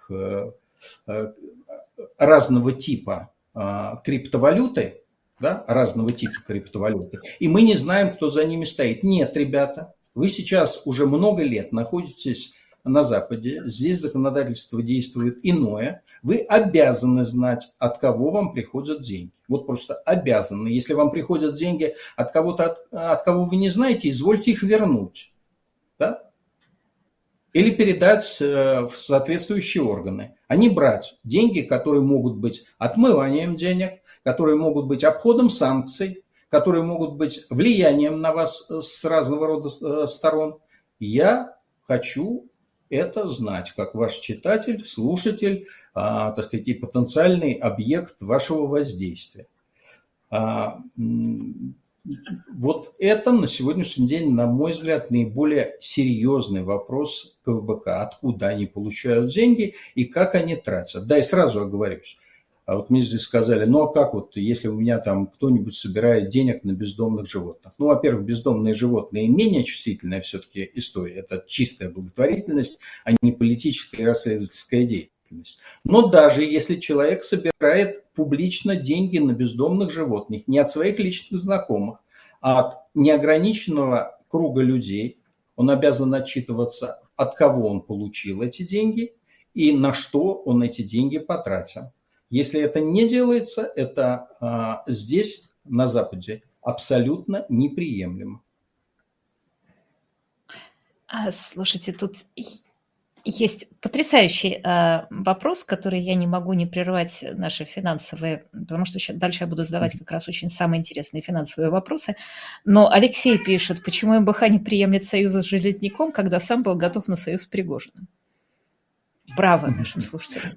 а, разного типа а, криптовалюты, да, разного типа криптовалюты, и мы не знаем, кто за ними стоит. Нет, ребята, вы сейчас уже много лет находитесь на Западе, здесь законодательство действует иное, вы обязаны знать, от кого вам приходят деньги. Вот просто обязаны. Если вам приходят деньги от кого-то, от, от кого вы не знаете, извольте их вернуть. Да? Или передать в соответствующие органы. А не брать деньги, которые могут быть отмыванием денег, которые могут быть обходом санкций, которые могут быть влиянием на вас с разного рода сторон. Я хочу это знать, как ваш читатель, слушатель, а, так сказать, и потенциальный объект вашего воздействия. А, вот это на сегодняшний день, на мой взгляд, наиболее серьезный вопрос к ФБК. Откуда они получают деньги и как они тратят. Да, и сразу оговорюсь. А вот мне здесь сказали, ну а как вот, если у меня там кто-нибудь собирает денег на бездомных животных? Ну, во-первых, бездомные животные менее чувствительная все-таки история. Это чистая благотворительность, а не политическая и расследовательская деятельность. Но даже если человек собирает публично деньги на бездомных животных, не от своих личных знакомых, а от неограниченного круга людей, он обязан отчитываться, от кого он получил эти деньги и на что он эти деньги потратил. Если это не делается, это а, здесь, на Западе, абсолютно неприемлемо. Слушайте, тут есть потрясающий э, вопрос, который я не могу не прервать наши финансовые, потому что сейчас, дальше я буду задавать как раз очень самые интересные финансовые вопросы. Но Алексей пишет, почему эм бэ ха не приемлет союза с Железняком, когда сам был готов на союз с Пригожиным. Браво нашим слушателям.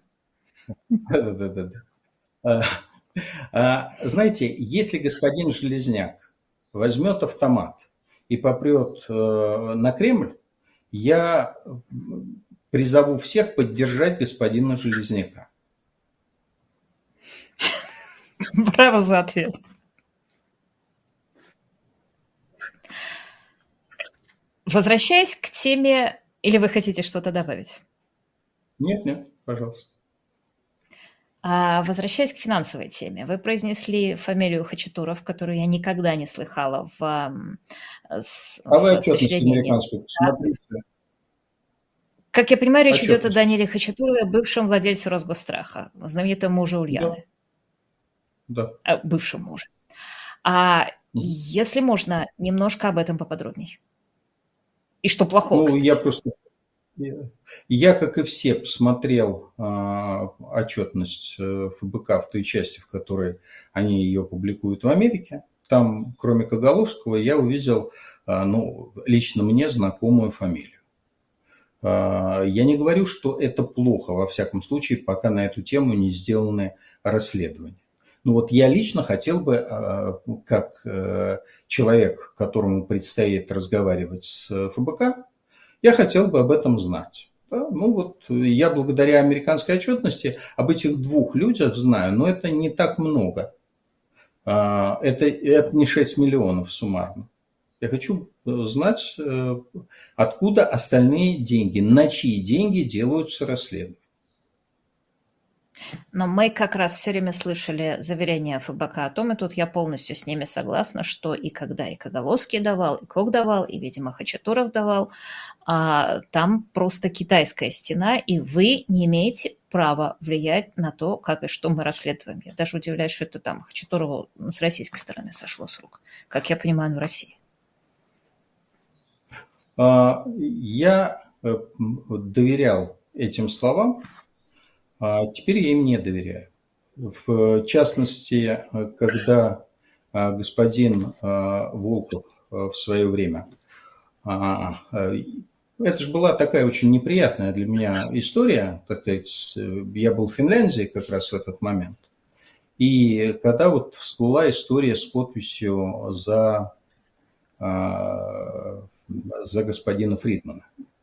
Да-да-да. Знаете, если господин Железняк возьмет автомат и попрет на Кремль, я призову всех поддержать господина Железняка. Браво за ответ. Возвращаясь к теме, или вы хотите что-то добавить? Нет, нет, пожалуйста. А возвращаясь к финансовой теме, вы произнесли фамилию Хачатуров, которую я никогда не слыхала в, в А вы отчетность американскую посмотрите. Как я понимаю, речь идет о Данииле Хачатурове, бывшем владельце Росгосстраха, знаменитом муже Ульяны. Да. А, бывшем муже. А mm. если можно, немножко об этом поподробнее. И что плохого, Ну, кстати? я просто... Я, как и все, посмотрел а, отчетность ФБК в той части, в которой они ее публикуют в Америке. Там, кроме Коголовского, я увидел, а, ну, лично мне знакомую фамилию. Я не говорю, что это плохо, во всяком случае, пока на эту тему не сделаны расследования. Ну вот я лично хотел бы, как человек, которому предстоит разговаривать с эф бэ ка, я хотел бы об этом знать. Да? Ну вот я благодаря американской отчетности об этих двух людях знаю, но это не так много. Это, это не шесть миллионов суммарно. Я хочу знать, откуда остальные деньги, на чьи деньги делаются расследования. Но мы как раз все время слышали заверения эф бэ ка о том, и тут я полностью с ними согласна, что и когда и Коголовский давал, и Кок давал, и, видимо, Хачатуров давал, а там просто китайская стена, и вы не имеете права влиять на то, как и что мы расследуем. Я даже удивляюсь, что это там Хачатурову с российской стороны сошло с рук, как я понимаю, в России. Я доверял этим словам, а теперь я им не доверяю. В частности, когда господин Волков в свое время, это же была такая очень неприятная для меня история, так сказать, я был в Финляндии как раз в этот момент, и когда вот всплыла история с подписью за, за господина Фридмана.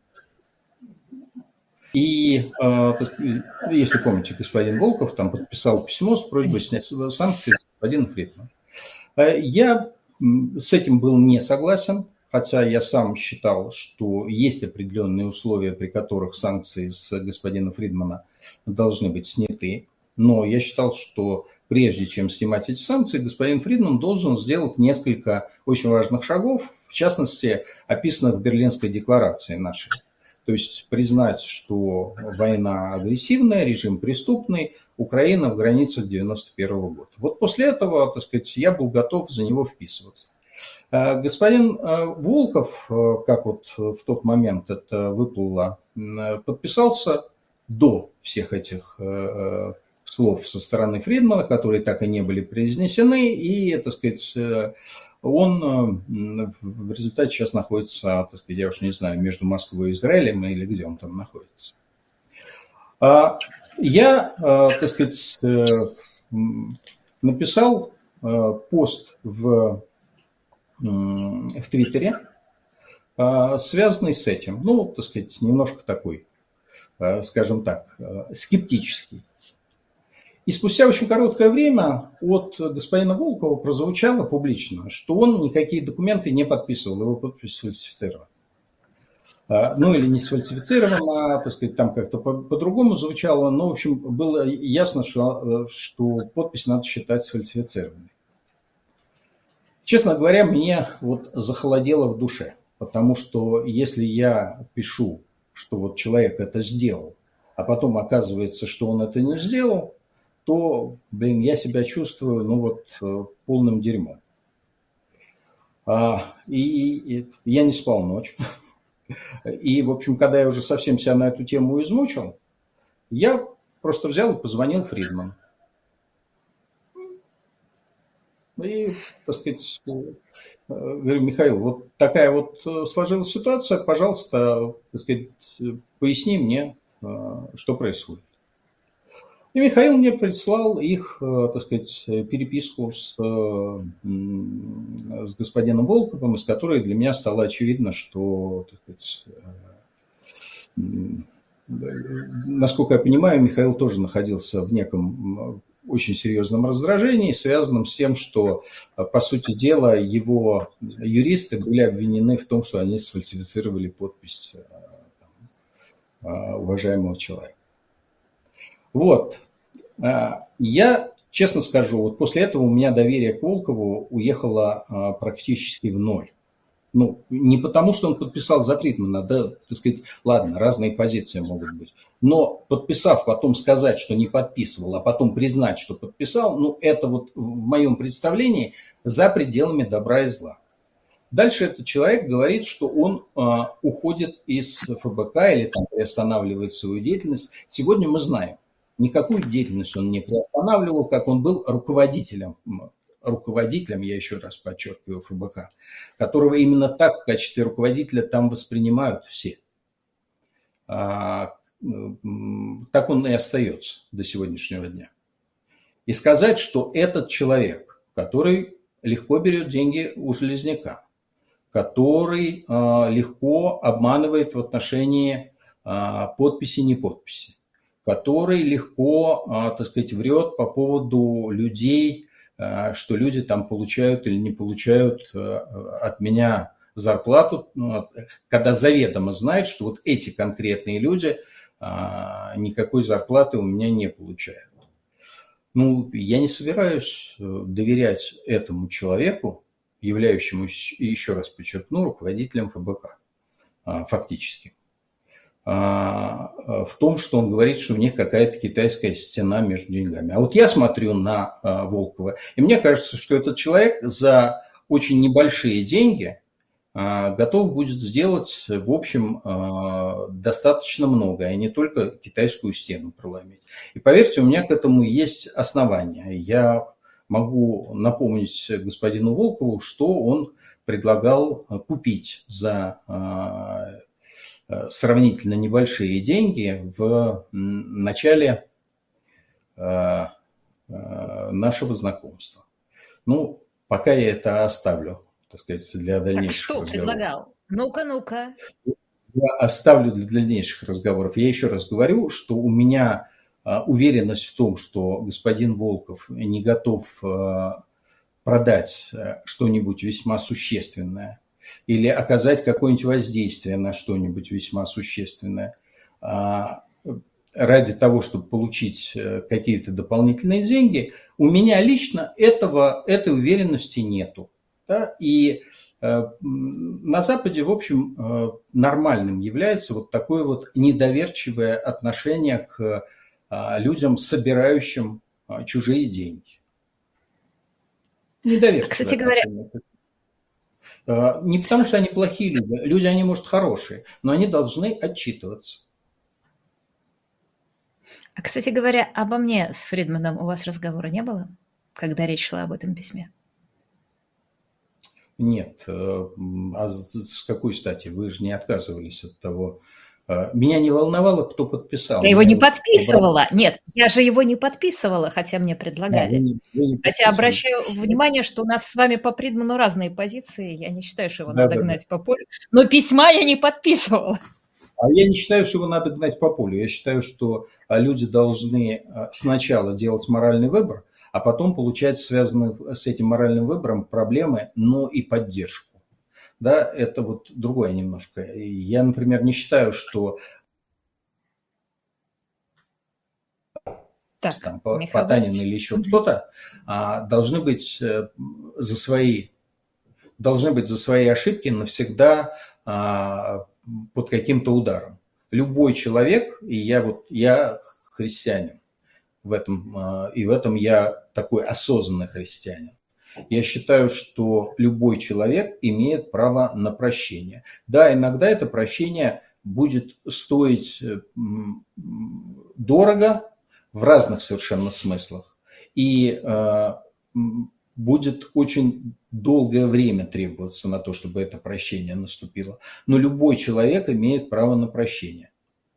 И, если помните, господин Волков там подписал письмо с просьбой снять санкции с господина Фридмана. Я с этим был не согласен, хотя я сам считал, что есть определенные условия, при которых санкции с господина Фридмана должны быть сняты. Но я считал, что прежде чем снимать эти санкции, господин Фридман должен сделать несколько очень важных шагов, в частности, описанных в Берлинской декларации нашей. То есть признать, что война агрессивная, режим преступный, Украина в границах девяносто первого года. Вот после этого, так сказать, я был готов за него вписываться. Господин Волков, как вот в тот момент это выплыло, подписался до всех этих слов со стороны Фридмана, которые так и не были произнесены, и, так сказать, он в результате сейчас находится, так сказать, я уж не знаю, между Москвой и Израилем или где он там находится. Я, так сказать, написал пост в, в Твиттере, связанный с этим, ну, так сказать, немножко такой, скажем так, скептический. И спустя очень короткое время от господина Волкова прозвучало публично, что он никакие документы не подписывал, его подпись сфальсифицирована. Ну, или не сфальсифицирована, а, так сказать, там как-то по-другому звучало, но, в общем, было ясно, что, что подпись надо считать сфальсифицированной. Честно говоря, мне вот захолодело в душе, потому что если я пишу, что вот человек это сделал, а потом оказывается, что он это не сделал, то, блин, я себя чувствую, ну вот, полным дерьмом. А, и, и я не спал ночь. И, в общем, когда я уже совсем себя на эту тему измучил, я просто взял и позвонил Фридману. И, так сказать, говорю: Михаил, вот такая вот сложилась ситуация, пожалуйста, так сказать, поясни мне, что происходит. И Михаил мне прислал их, так сказать, переписку с, с господином Волковым, из которой для меня стало очевидно, что, так сказать, насколько я понимаю, Михаил тоже находился в неком очень серьезном раздражении, связанном с тем, что, по сути дела, его юристы были обвинены в том, что они сфальсифицировали подпись там, уважаемого человека. Вот. Я, честно скажу, вот после этого у меня доверие к Волкову уехало практически в ноль. Ну, не потому, что он подписал за Фридмана, да, так сказать, ладно, разные позиции могут быть. Но подписав, потом сказать, что не подписывал, а потом признать, что подписал, ну, это вот в моем представлении за пределами добра и зла. Дальше этот человек говорит, что он а, уходит из эф бэ ка или там приостанавливает свою деятельность. Сегодня мы знаем, никакую деятельность он не приостанавливал, как он был руководителем, руководителем, я еще раз подчеркиваю, эф бэ ка, которого именно так в качестве руководителя там воспринимают все. так он и остается до сегодняшнего дня. И сказать, что этот человек, который легко берет деньги у Железняка, который легко обманывает в отношении подписи, не подписи, который легко, так сказать, врет по поводу людей, что люди там получают или не получают от меня зарплату, когда заведомо знает, что вот эти конкретные люди никакой зарплаты у меня не получают. Ну, я не собираюсь доверять этому человеку, являющемуся, еще раз подчеркну, руководителем эф бэ ка, фактически, в том, что он говорит, что у них какая-то китайская стена между деньгами. А вот я смотрю на Волкова, и мне кажется, что этот человек за очень небольшие деньги готов будет сделать, в общем, достаточно много, и не только китайскую стену проломить. И поверьте, у меня к этому есть основания. Я могу напомнить господину Волкову, что он предлагал купить за сравнительно небольшие деньги в начале нашего знакомства. Ну, пока я это оставлю, так сказать, для дальнейших так что разговоров. Предлагал? Ну-ка, ну-ка. Я оставлю для дальнейших разговоров. Я еще раз говорю, что у меня уверенность в том, что господин Волков не готов продать что-нибудь весьма существенное или оказать какое-нибудь воздействие на что-нибудь весьма существенное ради того, чтобы получить какие-то дополнительные деньги, у меня лично этого, этой уверенности нету. Да? И на Западе, в общем, нормальным является вот такое вот недоверчивое отношение к людям, собирающим чужие деньги. Недоверчивое Кстати говоря, отношение. Не потому, что они плохие люди. Люди, они, может, хорошие, но они должны отчитываться. А, кстати говоря, обо мне с Фридманом у вас разговора не было, когда речь шла об этом письме? Нет. А с какой стати? Вы же не отказывались от того. Меня не волновало, кто подписал. Я его не подписывала. Нет, я же его не подписывала, хотя мне предлагали. Да, вы не, вы не хотя обращаю внимание, что у нас с вами по Фридману разные позиции. Я не считаю, что его да, надо да, гнать да. по полю. Но письма я не подписывала. А я не считаю, что его надо гнать по полю. Я считаю, что люди должны сначала делать моральный выбор, а потом получать связанные с этим моральным выбором проблемы, но и поддержку. Да, это вот другое немножко. Я, например, не считаю, что так, там, Потанин или еще кто-то а, должны быть за свои должны быть за свои ошибки навсегда а, под каким-то ударом. Любой человек, и я вот я христианин в этом, а, и в этом я такой осознанный христианин. Я считаю, что любой человек имеет право на прощение. Да, иногда это прощение будет стоить дорого в разных совершенно смыслах. И э, будет очень долгое время требоваться на то, чтобы это прощение наступило. Но любой человек имеет право на прощение.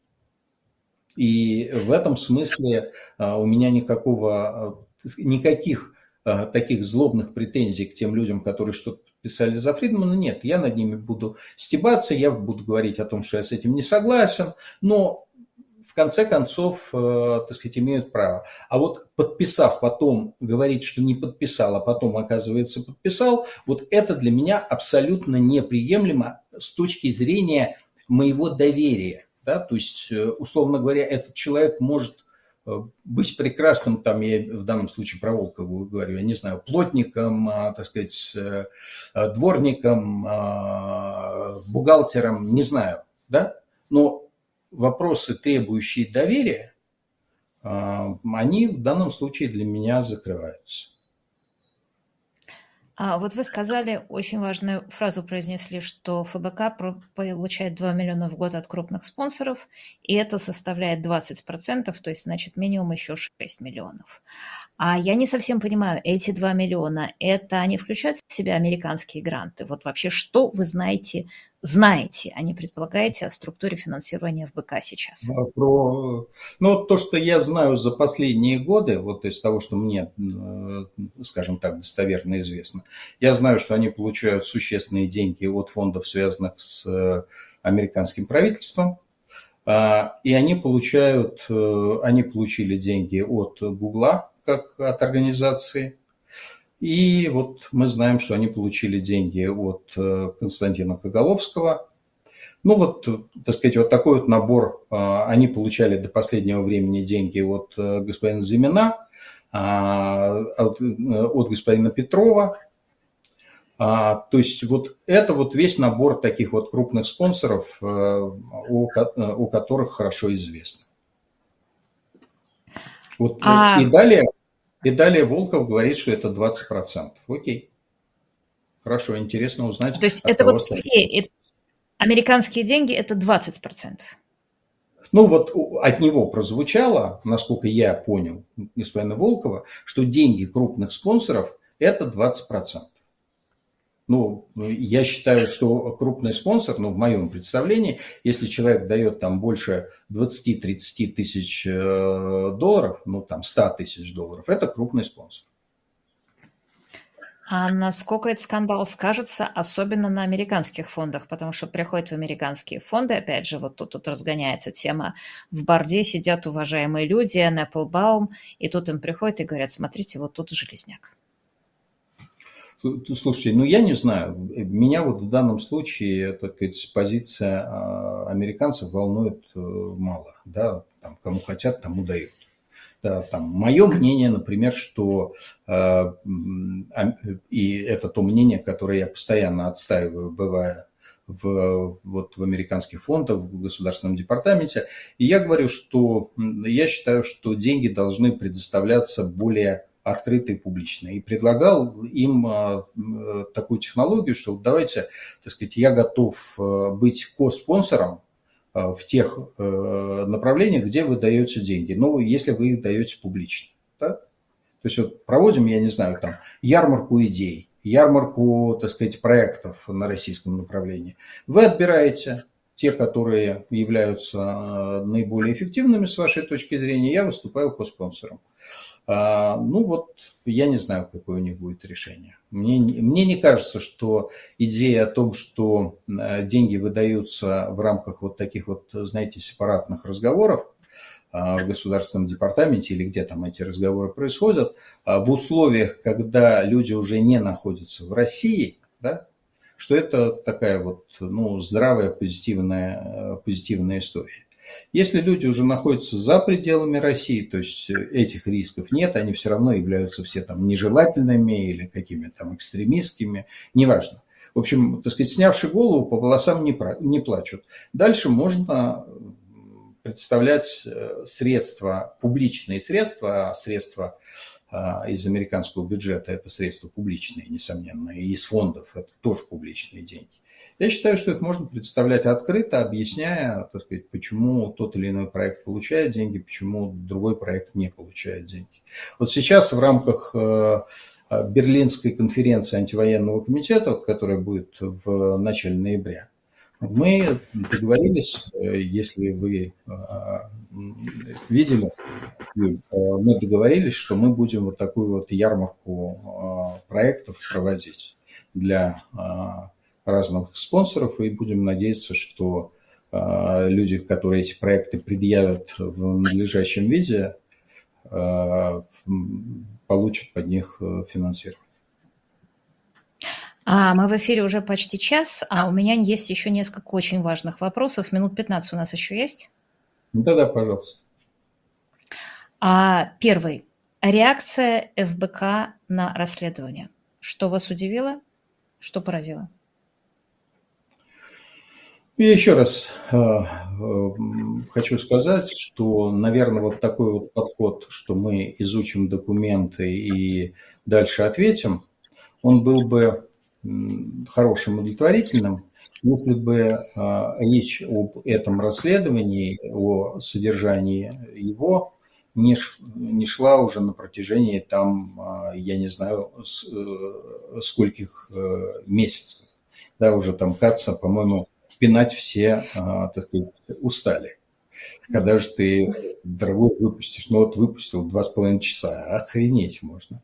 И в этом смысле э, у меня никакого, никаких таких злобных претензий к тем людям, которые что-то писали за Фридмана, нет. Я над ними буду стебаться, я буду говорить о том, что я с этим не согласен, но в конце концов, так сказать, имеют право. А вот подписав потом, говорить, что не подписал, а потом, оказывается, подписал, вот это для меня абсолютно неприемлемо с точки зрения моего доверия. Да? То есть, условно говоря, этот человек может быть прекрасным, там я в данном случае про Волкова говорю, я не знаю, плотником, так сказать, дворником, бухгалтером, не знаю, да, но вопросы, требующие доверия, они в данном случае для меня закрываются. А вот вы сказали, очень важную фразу произнесли, что эф бэ ка получает два миллиона в год от крупных спонсоров, и это составляет двадцать процентов, то есть, значит, минимум еще шесть миллионов. А я не совсем понимаю, эти два миллиона, это они включают в себя американские гранты? Вот вообще, что вы знаете знаете, а не предполагаете о структуре финансирования эф бэ ка сейчас? Про, ну, то, что я знаю за последние годы, вот из того, что мне, скажем так, достоверно известно, я знаю, что они получают существенные деньги от фондов, связанных с американским правительством, и они получают, они получили деньги от Гугла, как от организации, и вот мы знаем, что они получили деньги от Константина Коголовского. Ну вот, так сказать, вот такой вот набор. Они получали до последнего времени деньги от господина Зимина, от, от господина Петрова. То есть вот это вот весь набор таких вот крупных спонсоров, о, о которых хорошо известно. Вот, а... и, далее, и далее Волков говорит, что это двадцать процентов. Окей. Хорошо, интересно узнать. То есть это вот все... Американские деньги – это двадцать процентов. Ну вот от него прозвучало, насколько я понял, господина Волкова, что деньги крупных спонсоров – это двадцать процентов. Ну, я считаю, что крупный спонсор, ну, в моем представлении, если человек дает там больше двадцать-тридцать тысяч долларов, ну, там сто тысяч долларов, это крупный спонсор. А насколько этот скандал скажется, особенно на американских фондах, потому что приходят в американские фонды, опять же, вот тут, тут разгоняется тема, в борде сидят уважаемые люди, Applebaum, и тут им приходят и говорят, смотрите, вот тут железняк. Слушайте, ну я не знаю, меня вот в данном случае, так сказать, позиция американцев волнует мало, да, там, кому хотят, тому дают. Да, там, мое мнение, например, что, э, и это то мнение, которое я постоянно отстаиваю, бывая в, вот, в американских фондах, в Государственном департаменте, и я говорю, что я считаю, что деньги должны предоставляться более открыто и публично. И предлагал им э, такую технологию, что давайте, так сказать, я готов быть коспонсором в тех направлениях, где вы даете деньги, ну, если вы их даете публично. Да? То есть вот проводим, я не знаю, там, ярмарку идей, ярмарку, так сказать, проектов на российском направлении. Вы отбираете те, которые являются наиболее эффективными с вашей точки зрения, я выступаю коспонсором. Ну вот, я не знаю, какое у них будет решение. Мне, мне не кажется, что идея о том, что деньги выдаются в рамках вот таких вот, знаете, сепаратных разговоров в Государственном департаменте или где там эти разговоры происходят, в условиях, когда люди уже не находятся в России, да, что это такая вот, ну, здравая, позитивная, позитивная история. Если люди уже находятся за пределами России, то есть этих рисков нет, они все равно являются все там нежелательными или какими-то там экстремистскими, неважно. В общем, так сказать, снявши голову, по волосам не, не плачут. Дальше можно представлять средства, публичные средства, а средства из американского бюджета – это средства публичные, несомненно, и из фондов – это тоже публичные деньги. Я считаю, что их можно представлять открыто, объясняя, так сказать, почему тот или иной проект получает деньги, почему другой проект не получает деньги. Вот сейчас в рамках Берлинской конференции антивоенного комитета, которая будет в начале ноября, мы договорились, если вы видели, мы договорились, что мы будем вот такую вот ярмарку проектов проводить для разных спонсоров, и будем надеяться, что люди, которые эти проекты предъявят в надлежащем виде, получат под них финансирование. А мы в эфире уже почти час, а у меня есть еще несколько очень важных вопросов. Минут пятнадцать у нас еще есть? Да-да, пожалуйста. А, первый. Реакция эф бэ ка на расследование. Что вас удивило? Что поразило? Я еще раз э, э, хочу сказать, что, наверное, вот такой вот подход, что мы изучим документы и дальше ответим, он был бы хорошим, удовлетворительным, если бы э, речь об этом расследовании, о содержании его не, ш, не шла уже на протяжении там, э, я не знаю, с, э, скольких э, месяцев. Да, уже там Каца, по-моему, пинать все, так сказать, устали. Когда же ты, дорогой, выпустишь? Ну вот выпустил два с половиной часа, охренеть можно.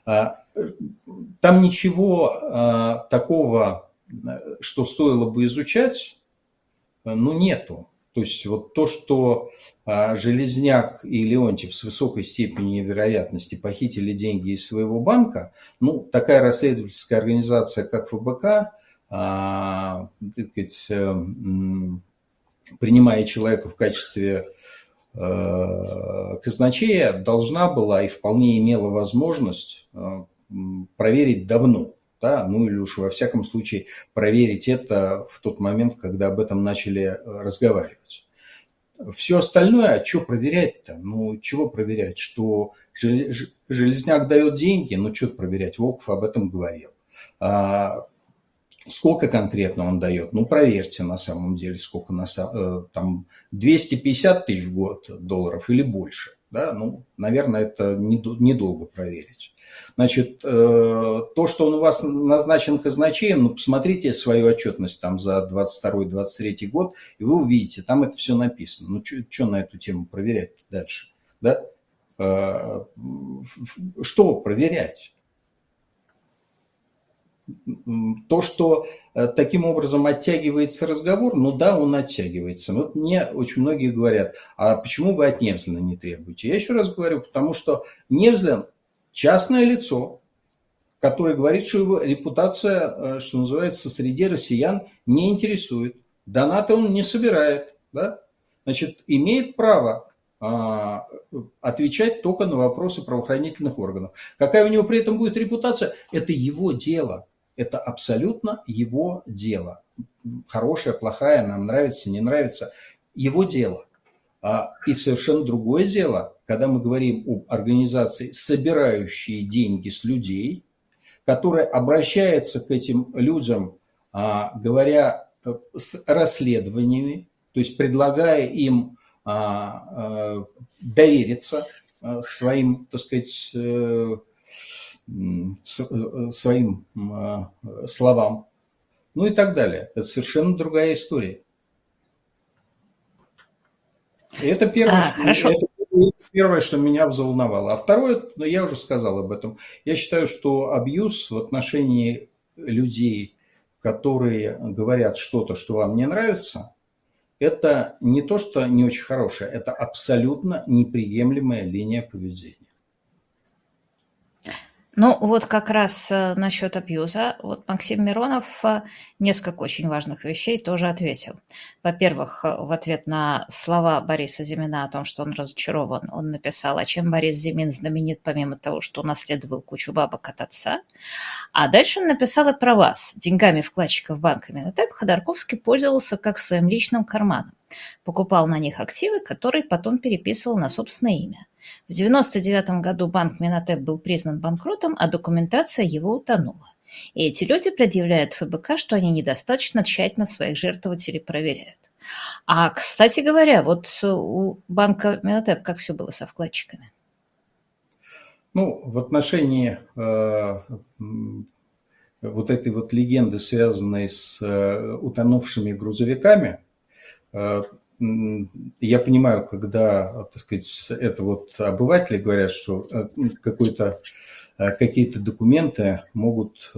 Там ничего такого, что стоило бы изучать, ну нету. То есть вот то, что Железняк и Леонтьев с высокой степенью вероятности похитили деньги из своего банка, ну такая расследовательская организация, как ФБК, так сказать, принимая человека в качестве э, казначея, должна была и вполне имела возможность э, проверить давно. Да? Ну или уж во всяком случае проверить это в тот момент, когда об этом начали разговаривать. Все остальное, а что проверять-то? Ну, чего проверять? Что Железняк дает деньги? Ну, что проверять? Волков об этом говорил. А сколько конкретно он дает? Ну, проверьте на самом деле, сколько на, там двести пятьдесят тысяч в год долларов или больше. Да? Ну, наверное, это недолго проверить. Значит, то, что он у вас назначен казначеем, ну, посмотрите свою отчетность там за двадцать второй — двадцать третий год, и вы увидите, там это все написано. Ну, что на эту тему проверять дальше? Да? Что проверять? То, что таким образом оттягивается разговор, ну да, он оттягивается. Вот мне очень многие говорят, а почему вы от Невзлина не требуете? Я еще раз говорю, потому что Невзлин частное лицо, которое говорит, что его репутация, что называется, среди россиян не интересует. Донаты он не собирает. Да? Значит, имеет право а, отвечать только на вопросы правоохранительных органов. Какая у него при этом будет репутация, это его дело. Это абсолютно его дело. Хорошая, плохая, нам нравится, не нравится. Его дело. И совершенно другое дело, когда мы говорим об организации, собирающей деньги с людей, которая обращается к этим людям, говоря с расследованиями, то есть предлагая им довериться своим, так сказать, своим словам, ну и так далее. Это совершенно другая история. И это первое, а, что, хорошо. это первое, что меня взволновало. А второе, ну, я уже сказал об этом, я считаю, что абьюз в отношении людей, которые говорят что-то, что вам не нравится, это не то, что не очень хорошее, это абсолютно неприемлемая линия поведения. Ну, вот как раз э, насчет абьюза. Вот Максим Миронов э, несколько очень важных вещей тоже ответил. Во-первых, э, в ответ на слова Бориса Зимина о том, что он разочарован, он написал, а чем Борис Зимин знаменит, помимо того, что унаследовал кучу бабок от отца. А дальше он написал и про вас. Деньгами вкладчиков банка Минотеп Ходорковский пользовался как своим личным карманом. Покупал на них активы, которые потом переписывал на собственное имя. В девяносто девятом году банк Минотеп был признан банкротом, а документация его утонула. И эти люди предъявляют ФБК, что они недостаточно тщательно своих жертвователей проверяют. А, кстати говоря, вот у банка Минотеп как все было со вкладчиками? Ну, в отношении э, вот этой вот легенды, связанной с э, утонувшими грузовиками, э, я понимаю, когда, так сказать, это вот обыватели говорят, что какой-то, какие-то документы могут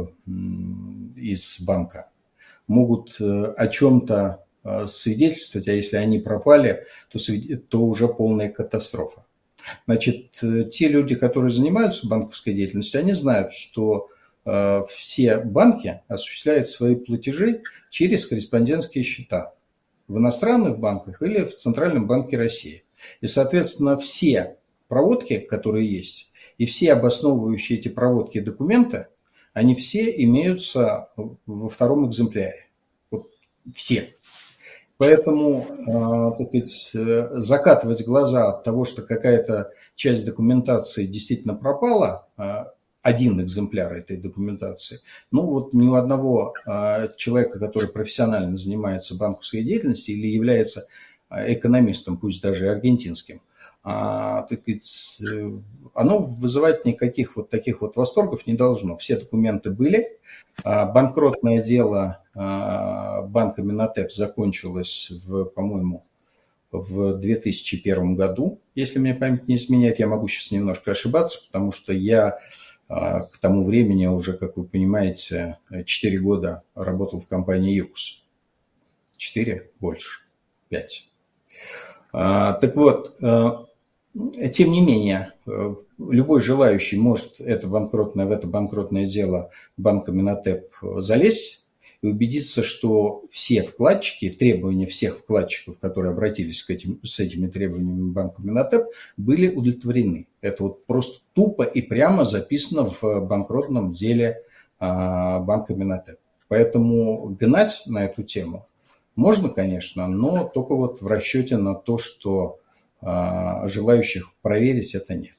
из банка, могут о чем-то свидетельствовать, а если они пропали, то, то уже полная катастрофа. Значит, те люди, которые занимаются банковской деятельностью, они знают, что все банки осуществляют свои платежи через корреспондентские счета в иностранных банках или в Центральном банке России. И, соответственно, все проводки, которые есть, и все обосновывающие эти проводки документы, они все имеются во втором экземпляре. Вот все. Поэтому, так сказать, закатывать глаза от того, что какая-то часть документации действительно пропала, один экземпляр этой документации. Ну вот ни у одного человека, который профессионально занимается банковской деятельностью или является экономистом, пусть даже аргентинским, а, так сказать, оно вызывать никаких вот таких вот восторгов не должно. Все документы были. А, банкротное дело а, банка Минотеп закончилось, в, по-моему, в две тысячи первом году, если мне память не изменяет. Я могу сейчас немножко ошибаться, потому что я а, к тому времени уже, как вы понимаете, четыре года работал в компании ЮКОС. четыре? Больше. пять. А, так вот, а, тем не менее, любой желающий может это банкротное, в это банкротное дело банка Минотеп залезть и убедиться, что все вкладчики, требования всех вкладчиков, которые обратились к этим, с этими требованиями банка Минотеп, были удовлетворены. Это вот просто тупо и прямо записано в банкротном деле банка Минотеп. Поэтому гнать на эту тему можно, конечно, но только вот в расчете на то, что желающих проверить это нет.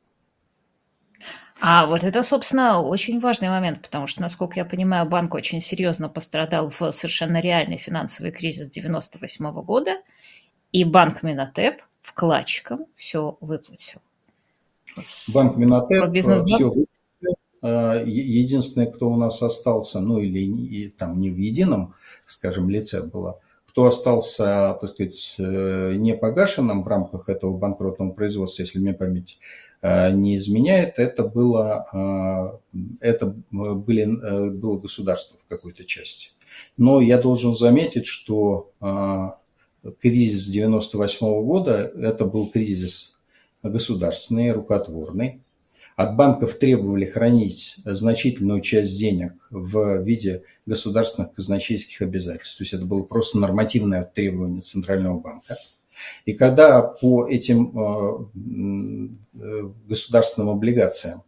А вот это, собственно, очень важный момент, потому что, насколько я понимаю, банк очень серьезно пострадал в совершенно реальный финансовый кризис девяносто восьмого года, и банк Минотеп вкладчикам все выплатил. Банк Минотеп Бизнес-банк? все выплатил. Единственное, кто у нас остался, ну или там не в едином, скажем, лице было, кто остался, так сказать, не погашенным в рамках этого банкротного производства, если мне память не изменяет, это было, это были, было государство в какой-то части. Но я должен заметить, что кризис девяносто восьмого года, это был кризис государственный, рукотворный. От банков требовали хранить значительную часть денег в виде государственных казначейских обязательств. То есть это было просто нормативное требование Центрального банка. И когда по этим государственным облигациям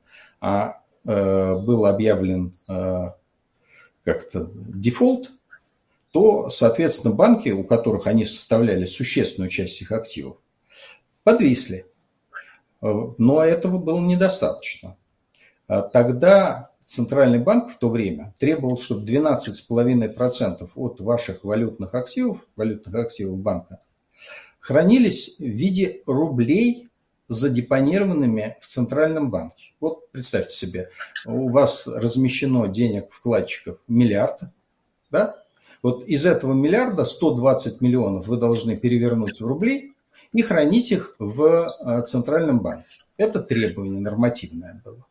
был объявлен как-то дефолт, то, соответственно, банки, у которых они составляли существенную часть их активов, подвисли. Но этого было недостаточно. Тогда Центральный банк в то время требовал, чтобы двенадцать целых пять десятых процента от ваших валютных активов, валютных активов банка, хранились в виде рублей, задепонированными в Центральном банке. Вот представьте себе, у вас размещено денег вкладчиков миллиард, да? Вот из этого миллиарда сто двадцать миллионов вы должны перевернуть в рубли и хранить их в Центральном банке. Это требование нормативное было.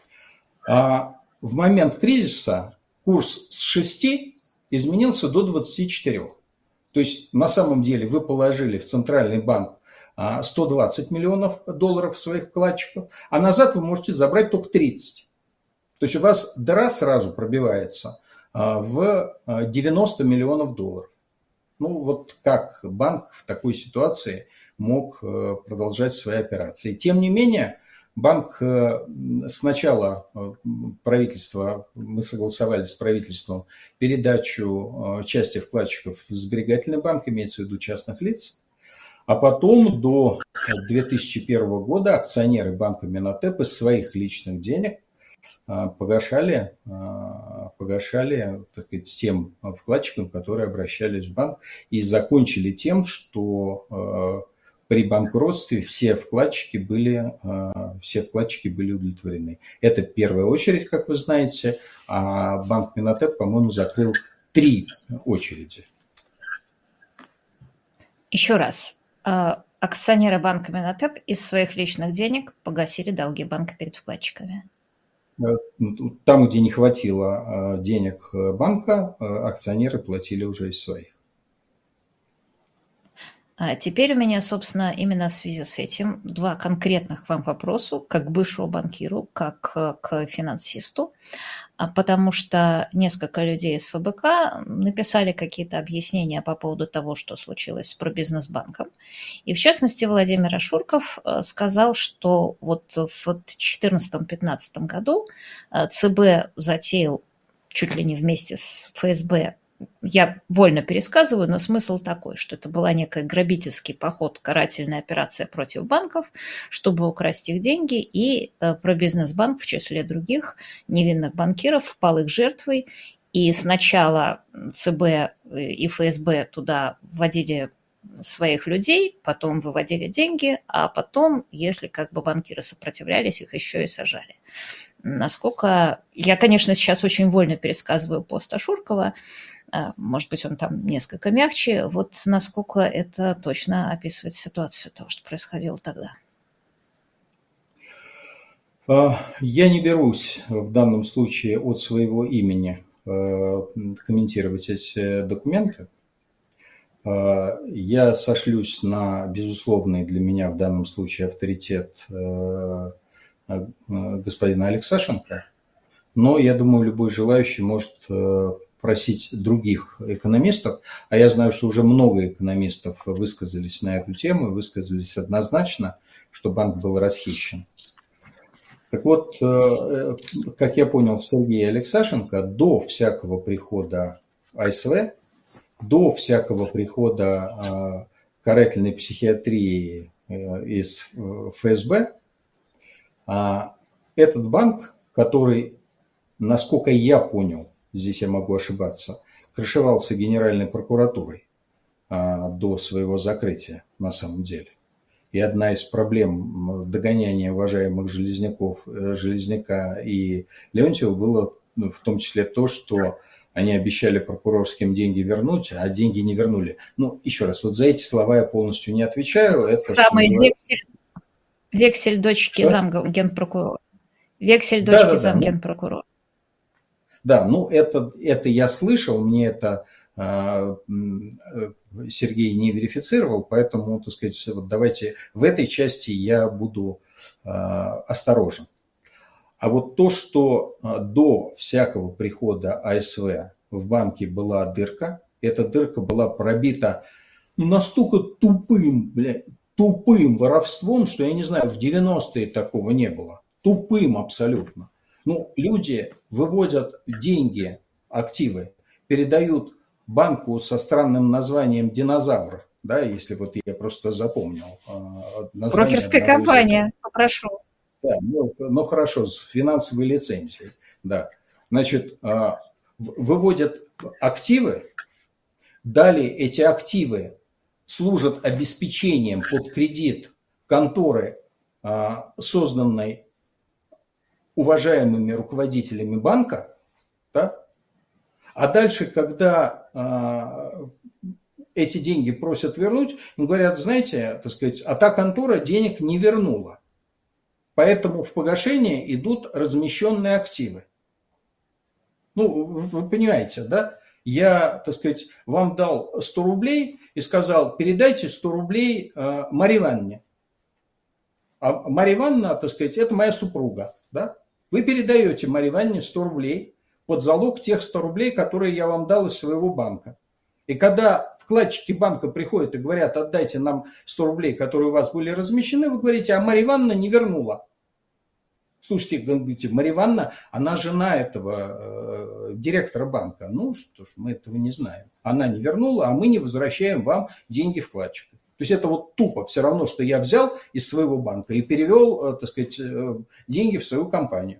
А в момент кризиса курс с шести изменился до двадцати четырёх. То есть на самом деле вы положили в Центральный банк сто двадцать миллионов долларов своих вкладчиков, а назад вы можете забрать только тридцать. То есть у вас дыра сразу пробивается в девяносто миллионов долларов. Ну вот как банк в такой ситуации мог продолжать свои операции. Тем не менее, банк сначала правительство, мы согласовали с правительством передачу части вкладчиков в сберегательный банк, имеется в виду частных лиц, а потом до две тысячи первого года акционеры банка Минотеп из своих личных денег погашали, погашали, так сказать, тем вкладчикам, которые обращались в банк, и закончили тем, что при банкротстве все вкладчики были, все вкладчики были удовлетворены. Это в первую очередь, как вы знаете, а банк Минотеп, по-моему, закрыл три очереди. Еще раз. Акционеры банка Минотеп из своих личных денег погасили долги банка перед вкладчиками. Там, где не хватило денег банка, акционеры платили уже из своих. А теперь у меня, собственно, именно в связи с этим два конкретных к вам вопроса, как к бывшему банкиру, как к финансисту, потому что несколько людей из ФБК написали какие-то объяснения по поводу того, что случилось с пробизнесбанком. И в частности, Владимир Ашурков сказал, что вот в две тысячи четырнадцатом-пятнадцатом году ЦБ затеял чуть ли не вместе с ФСБ. Я вольно пересказываю, но смысл такой, что это была некая грабительский поход, карательная операция против банков, чтобы украсть их деньги, и пробизнесбанк в числе других невинных банкиров впал их жертвой, и сначала ЦБ и ФСБ туда вводили своих людей, потом выводили деньги, а потом, если как бы банкиры сопротивлялись, их еще и сажали. Насколько... Я, конечно, сейчас очень вольно пересказываю пост Ашуркова, может быть, он там несколько мягче. Вот насколько это точно описывает ситуацию того, что происходило тогда? Я не берусь в данном случае от своего имени комментировать эти документы. Я сошлюсь на безусловный для меня в данном случае авторитет господина Алексашенко, но я думаю, любой желающий может просить других экономистов, а я знаю, что уже много экономистов высказались на эту тему, высказались однозначно, что банк был расхищен. Так вот, как я понял, Сергей Алексашенко до всякого прихода АСВ, до всякого прихода карательной психиатрии из ФСБ, этот банк, который, насколько я понял, здесь я могу ошибаться, крышевался Генеральной прокуратурой до своего закрытия на самом деле. И одна из проблем догоняния уважаемых Железняков, Железняка и Леонтьева было в том числе то, что они обещали прокурорским деньги вернуть, а деньги не вернули. Ну, еще раз, вот за эти слова я полностью не отвечаю. Это Самый вексель, вексель дочки замгенпрокурора. Вексель дочки да, да, замгенпрокурора. Да, ну это, это я слышал, мне это э, Сергей не верифицировал, поэтому, так сказать, вот давайте в этой части я буду э, осторожен. А вот то, что до всякого прихода АСВ в банке была дырка, эта дырка была пробита настолько тупым, блядь, тупым воровством, что я не знаю, в девяностые такого не было. Тупым абсолютно. Ну, люди выводят деньги, активы, передают банку со странным названием «Динозавр», да, если вот я просто запомнил. Брокерская компания, попрошу. Да, ну, ну хорошо, с финансовой лицензией, да. Значит, выводят активы, далее эти активы служат обеспечением под кредит конторы, созданной уважаемыми руководителями банка, да? А дальше, когда э, эти деньги просят вернуть, им говорят, знаете, так сказать, а та контора денег не вернула. Поэтому в погашение идут размещенные активы. Ну, вы понимаете, да? Я, так сказать, вам дал сто рублей и сказал, передайте сто рублей э, Марье Ивановне. А Марья Ивановна, так сказать, это моя супруга, да? Вы передаете Марье Ивановне сто рублей под залог тех ста рублей, которые я вам дал из своего банка. И когда вкладчики банка приходят и говорят, отдайте нам сто рублей, которые у вас были размещены, вы говорите, а Марья Ивановна не вернула. Слушайте, говорите, Марья Ивановна, она жена этого э, директора банка. Ну что ж, мы этого не знаем. Она не вернула, а мы не возвращаем вам деньги вкладчика. То есть это вот тупо все равно, что я взял из своего банка и перевел, так сказать, деньги в свою компанию.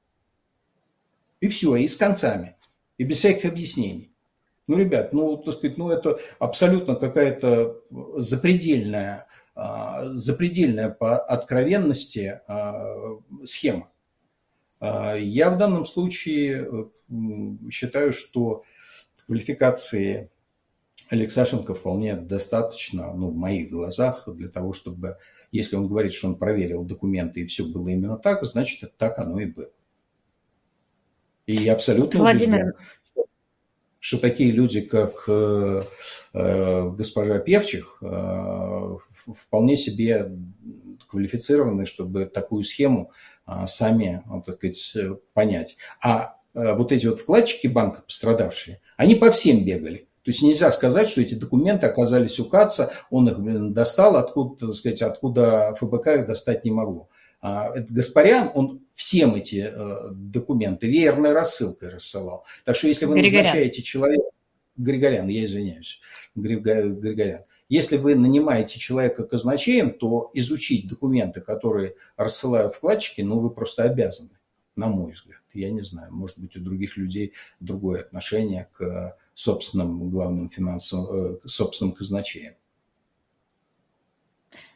И все, и с концами. И без всяких объяснений. Ну, ребят, ну, так сказать, ну, это абсолютно какая-то запредельная, запредельная по откровенности схема. Я в данном случае считаю, что квалификации Алексашенко вполне достаточно, ну, в моих глазах, для того, чтобы, если он говорит, что он проверил документы и все было именно так, значит, это так оно и было. И я абсолютно Владимир... убежден, что, что такие люди, как э, э, госпожа Певчих, э, вполне себе квалифицированы, чтобы такую схему э, сами, ну, так сказать, понять. А э, вот эти вот вкладчики банка пострадавшие, они по всем бегали. То есть нельзя сказать, что эти документы оказались у Каца, он их достал, откуда, так сказать, откуда ФБК их достать не могло. А Гаспарян, он всем эти документы веерной рассылкой рассылал. Так что если вы Григорян. назначаете человека... Григорян, я извиняюсь. Григорян. Если вы нанимаете человека казначеем, то изучить документы, которые рассылают вкладчики, ну, вы просто обязаны, на мой взгляд. Я не знаю, может быть, у других людей другое отношение к собственным главным финансовым, к собственным казначеям.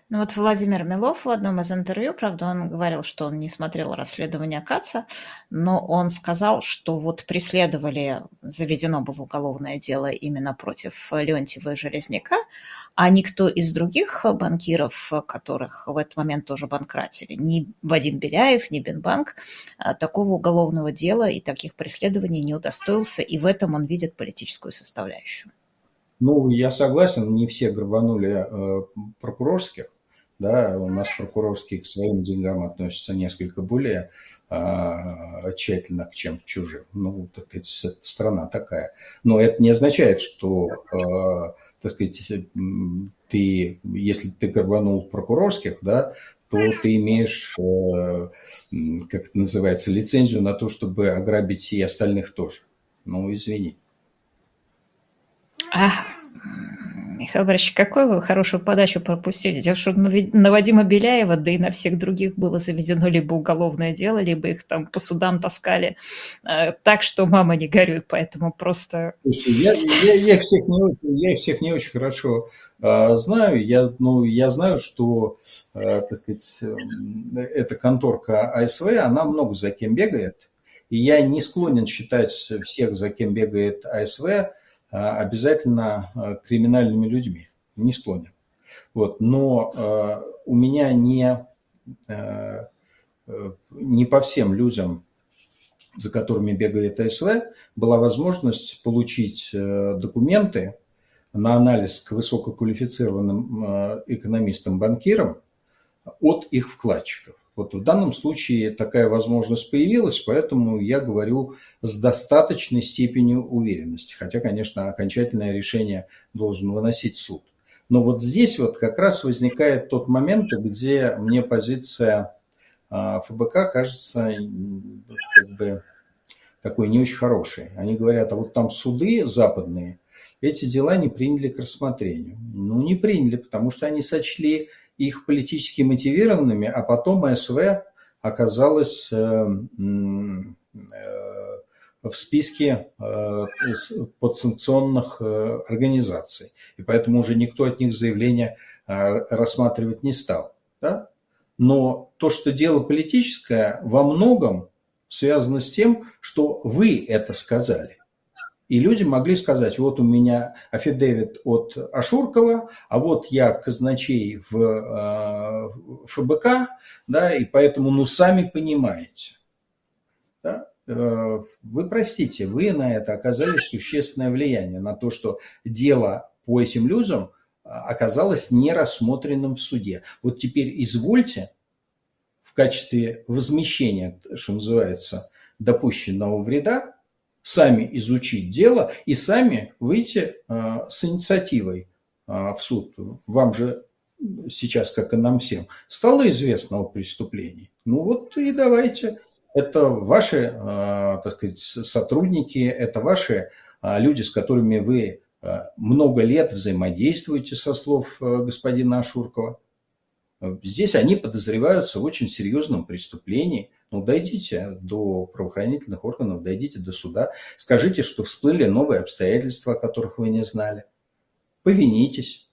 Ну вот Владимир Милов в одном из интервью, правда, он говорил, что он не смотрел расследование Каца, но он сказал, что вот преследовали, заведено было уголовное дело именно против Леонтьева и Железняка, а никто из других банкиров, которых в этот момент тоже банкратили, ни Вадим Беляев, ни Бинбанк, такого уголовного дела и таких преследований не удостоился, и в этом он видит политическую составляющую. Ну, я согласен, не все грабанули э, прокурорских. Да, у нас прокурорские к своим деньгам относятся несколько более а, тщательно, чем к чужим. Ну, так сказать, страна такая. Но это не означает, что, а, так сказать, ты, если ты грабанул прокурорских, да, то ты имеешь, а, как это называется, лицензию на то, чтобы ограбить и остальных тоже. Ну, извини. Ах, Михаил Борисович, какую вы хорошую подачу пропустили. Дело, что на Вадима Беляева, да и на всех других было заведено либо уголовное дело, либо их там по судам таскали э, так, что мама не горюй, поэтому просто... Слушайте, я, я, я, их всех не очень, я их всех не очень хорошо э, знаю. Я, ну, я знаю, что, э, так сказать, э, эта конторка АСВ, она много за кем бегает. И я не склонен считать всех, за кем бегает АСВ, э, обязательно э, криминальными людьми. Не склонен. Вот. Но э, у меня не, э, не по всем людям, за которыми бегает АСВ, была возможность получить документы на анализ к высококвалифицированным экономистам-банкирам от их вкладчиков. Вот в данном случае такая возможность появилась, поэтому я говорю с достаточной степенью уверенности. Хотя, конечно, окончательное решение должен выносить суд. Но вот здесь вот как раз возникает тот момент, где мне позиция ФБК кажется как бы такой не очень хорошей. Они говорят, а вот там суды западные эти дела не приняли к рассмотрению. Ну, не приняли, потому что они сочли их политически мотивированными, а потом АСВ оказалась в списке подсанкционных организаций. И поэтому уже никто от них заявления рассматривать не стал. Да? Но то, что дело политическое, во многом связано с тем, что вы это сказали. И люди могли сказать, вот у меня аффидевит от Ашуркова, а вот я казначей в э, ФБК, да, и поэтому, ну, сами понимаете. Да? Э, вы простите, вы на это оказали существенное влияние, на то, что дело по этим людям оказалось не рассмотренным в суде. Вот теперь извольте в качестве возмещения, что называется, допущенного вреда, сами изучить дело и сами выйти э, с инициативой э, в суд. Вам же сейчас, как и нам всем, стало известно о преступлении. Ну вот и давайте. Это ваши, э, так сказать, сотрудники, это ваши э, люди, с которыми вы э, много лет взаимодействуете, со слов э, господина Ашуркова. Здесь они подозреваются в очень серьезном преступлении. Ну, дойдите до правоохранительных органов, дойдите до суда. Скажите, что всплыли новые обстоятельства, о которых вы не знали. Повинитесь.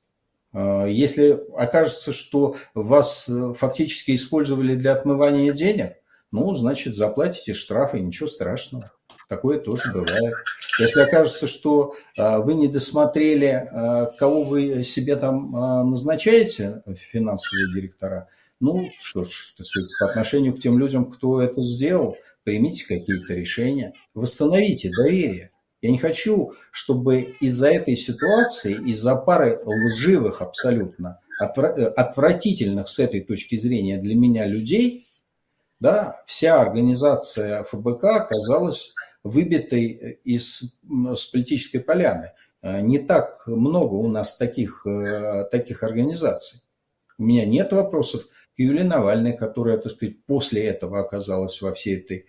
Если окажется, что вас фактически использовали для отмывания денег, ну, значит, заплатите штрафы, ничего страшного. Такое тоже бывает. Если окажется, что а, вы не досмотрели, а, кого вы себе там а, назначаете, финансовые директора, ну что ж, так сказать, по отношению к тем людям, кто это сделал, примите какие-то решения, восстановите доверие. Я не хочу, чтобы из-за этой ситуации, из-за пары лживых абсолютно, отвратительных с этой точки зрения для меня людей, да, вся организация ФБК оказалась выбитой из, с политической поляны. Не так много у нас таких, таких организаций. У меня нет вопросов к Юлии Навальной, которая, так сказать, после этого оказалась во всей этой,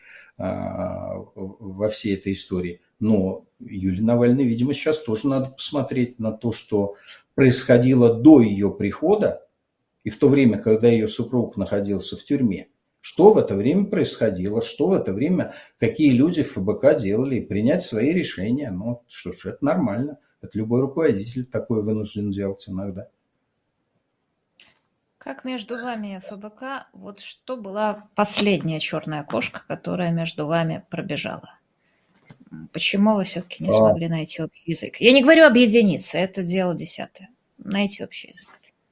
во всей этой истории. Но Юлии Навальной, видимо, сейчас тоже надо посмотреть на то, что происходило до ее прихода и в то время, когда ее супруг находился в тюрьме. Что в это время происходило, что в это время, какие люди в ФБК делали, и принять свои решения. Ну, что ж, это нормально. Это любой руководитель такое вынужден делать иногда. Как между вами и ФБК, вот что была последняя черная кошка, которая между вами пробежала? Почему вы все-таки не А, смогли найти общий язык? Я не говорю объединиться, это дело десятое. Найти общий язык.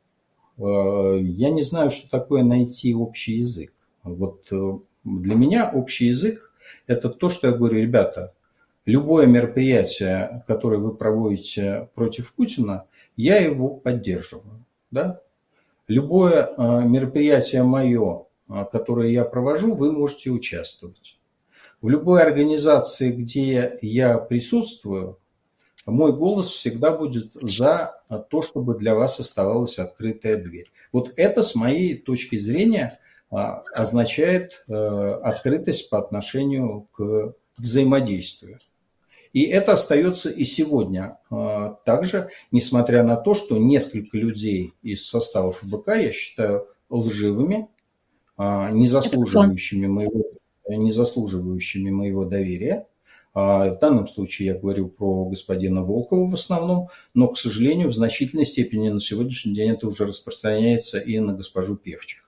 э, Я не знаю, что такое найти общий язык. Вот э, для меня общий язык – это то, что я говорю, ребята, любое мероприятие, которое вы проводите против Путина, я его поддерживаю. Да? Любое э, мероприятие мое, э, которое я провожу, вы можете участвовать. В любой организации, где я присутствую, мой голос всегда будет за то, чтобы для вас оставалась открытая дверь. Вот это, с моей точки зрения, а, означает э, открытость по отношению к взаимодействию. И это остается и сегодня. А, Также, несмотря на то, что несколько людей из состава ФБК я считаю лживыми, а, не Это кто? заслуживающими моего, не заслуживающими моего доверия. А, В данном случае я говорю про господина Волкова в основном, но, к сожалению, в значительной степени на сегодняшний день это уже распространяется и на госпожу Певчих.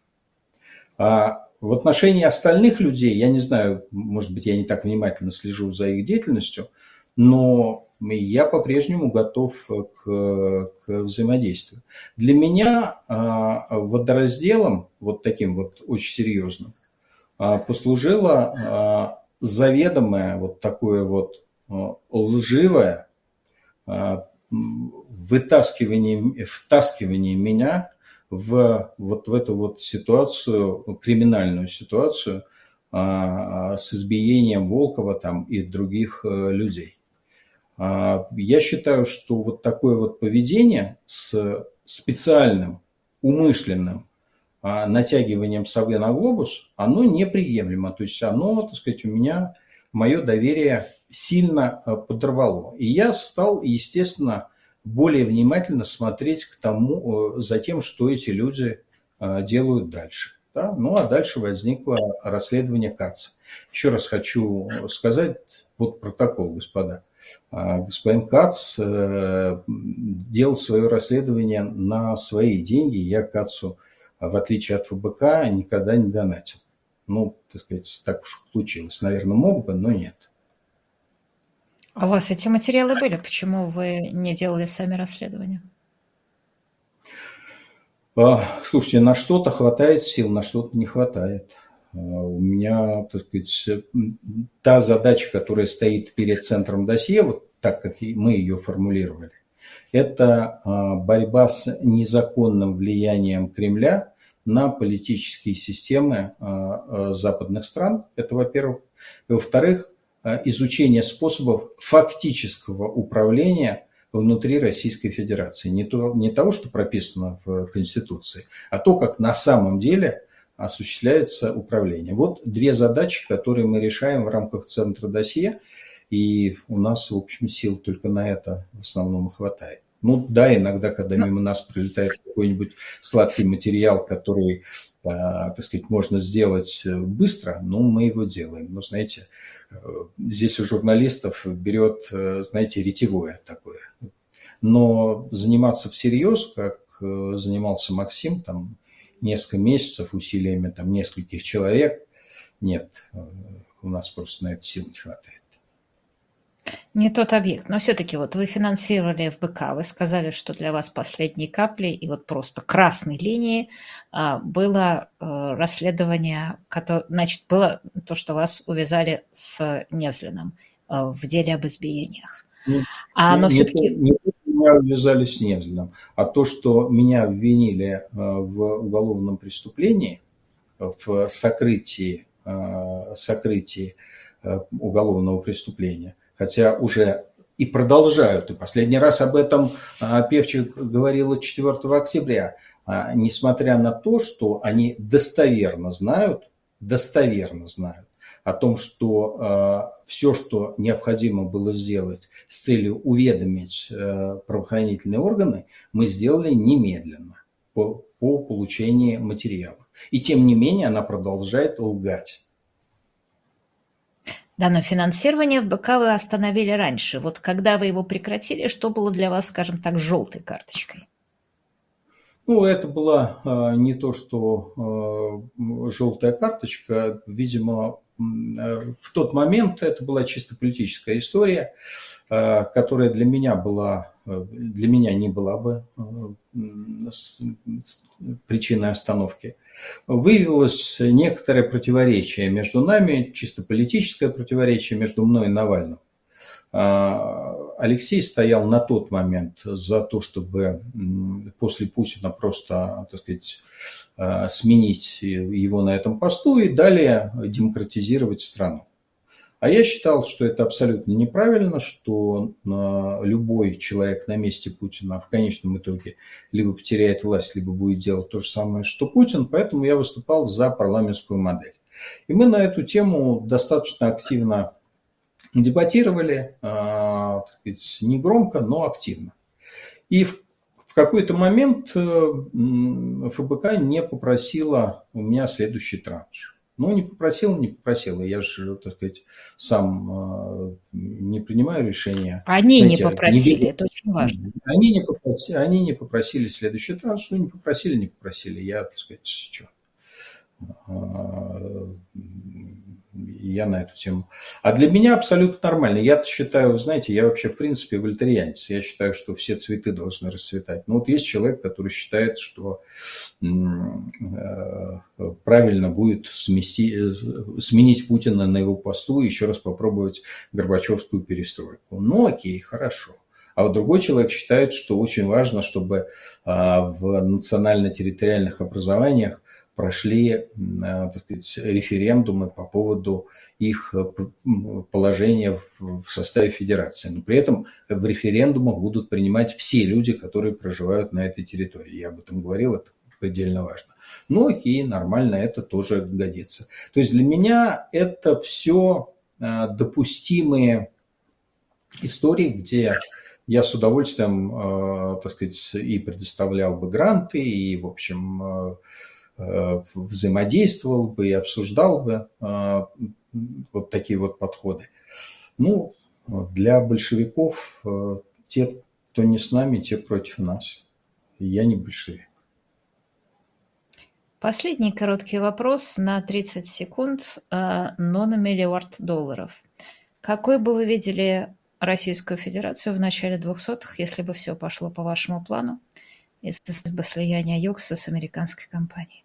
А в отношении остальных людей, я не знаю, может быть, я не так внимательно слежу за их деятельностью, но я по-прежнему готов к, к взаимодействию. Для меня а, водоразделом, вот таким вот очень серьезным, а, послужило а, заведомое вот такое вот а, лживое а, вытаскивание, втаскивание меня в вот в эту вот ситуацию, криминальную ситуацию а, с избиением Волкова там и других э, людей. А, Я считаю, что вот такое вот поведение с специальным, умышленным а, натягиванием совы на глобус, оно неприемлемо. То есть оно, так сказать, у меня мое доверие сильно а, подорвало. И я стал, естественно, более внимательно смотреть к тому, за тем, что эти люди а, делают дальше. Да? Ну, а дальше возникло расследование Каца. Еще раз хочу сказать, вот протокол, господа. Господин Кац э, делал свое расследование на свои деньги. Я Кацу, в отличие от ФБК, никогда не донатил. Ну, так сказать, так уж получилось. Наверное, мог бы, но нет. А у вас эти материалы были? Почему вы не делали сами расследование? Слушайте, на что-то хватает сил, на что-то не хватает. У меня, так сказать, та задача, которая стоит перед центром досье, вот так, как мы ее формулировали, это борьба с незаконным влиянием Кремля на политические системы западных стран. Это, во-первых. И, во-вторых, изучение способов фактического управления внутри Российской Федерации. Не, то, не того, что прописано в Конституции, а то, как на самом деле осуществляется управление. Вот две задачи, которые мы решаем в рамках центра досье, и у нас, в общем, сил только на это в основном и хватает. Ну да, иногда, когда мимо нас прилетает какой-нибудь сладкий материал, который, так сказать, можно сделать быстро, ну, мы его делаем. Но, знаете, здесь у журналистов берет, знаете, ретевое такое. Но заниматься всерьез, как занимался Максим, там, несколько месяцев усилиями там, нескольких человек, нет, у нас просто на это сил не хватает. Не тот объект, но все-таки вот вы финансировали ФБК, вы сказали, что для вас последней каплей и вот просто красной линией а, было а, расследование, которое, значит, было то, что вас увязали с Невзлиным а, в деле об избиениях. Не, А, не, но не, то, все-таки не то, что меня увязали с Невзлиным, а то, что меня обвинили в уголовном преступлении, в сокрытии, сокрытии уголовного преступления, хотя уже и продолжают. И последний раз об этом Певчих говорила четвёртого октября. Несмотря на то, что они достоверно знают, достоверно знают о том, что все, что необходимо было сделать с целью уведомить правоохранительные органы, мы сделали немедленно по, по получении материалов. И тем не менее она продолжает лгать. Да, но финансирование ФБК вы остановили раньше. Вот когда вы его прекратили, что было для вас, скажем так, желтой карточкой? Ну, это была э, не то, что э, желтая карточка, видимо, э, в тот момент это была чисто политическая история, э, которая для меня была, э, для меня не была бы э, с, с, причиной остановки. Выявилось некоторое противоречие между нами, чисто политическое противоречие между мной и Навальным. Алексей стоял на тот момент за то, чтобы после Путина просто, так сказать, сменить его на этом посту и далее демократизировать страну. А я считал, что это абсолютно неправильно, что любой человек на месте Путина в конечном итоге либо потеряет власть, либо будет делать то же самое, что Путин. Поэтому я выступал за парламентскую модель. И мы на эту тему достаточно активно дебатировали, так сказать, не громко, но активно. И в, в какой-то момент ФБК не попросила у меня следующий транш. Ну, не попросила, не попросила. Я же, так сказать, сам не принимаю решения. Они Знаете, не попросили, не... это очень важно. Они не, попросили, они не попросили следующий транш. Ну, не попросили, не попросили. Я, так сказать, что... Я на эту тему. А для меня абсолютно нормально. Я считаю, знаете, я вообще в принципе вольтерианец. Я считаю, что все цветы должны расцветать. Но вот есть человек, который считает, что правильно будет смести, сменить Путина на его посту и еще раз попробовать Горбачевскую перестройку. Ну окей, хорошо. А вот другой человек считает, что очень важно, чтобы в национально-территориальных образованиях прошли, так сказать, референдумы по поводу их положения в составе федерации. Но при этом в референдумах будут принимать все люди, которые проживают на этой территории. Я об этом говорил, это предельно важно. Ну окей, нормально, это тоже годится. То есть для меня это все допустимые истории, где я с удовольствием, так сказать, и предоставлял бы гранты, и, в общем, взаимодействовал бы и обсуждал бы вот такие вот подходы. Ну, для большевиков те, кто не с нами, те против нас. Я не большевик. Последний короткий вопрос на тридцать секунд, но на миллиард долларов. Какой бы вы видели Российскую Федерацию в начале двухсотых, если бы все пошло по вашему плану, если бы слияние Юкса с американской компанией?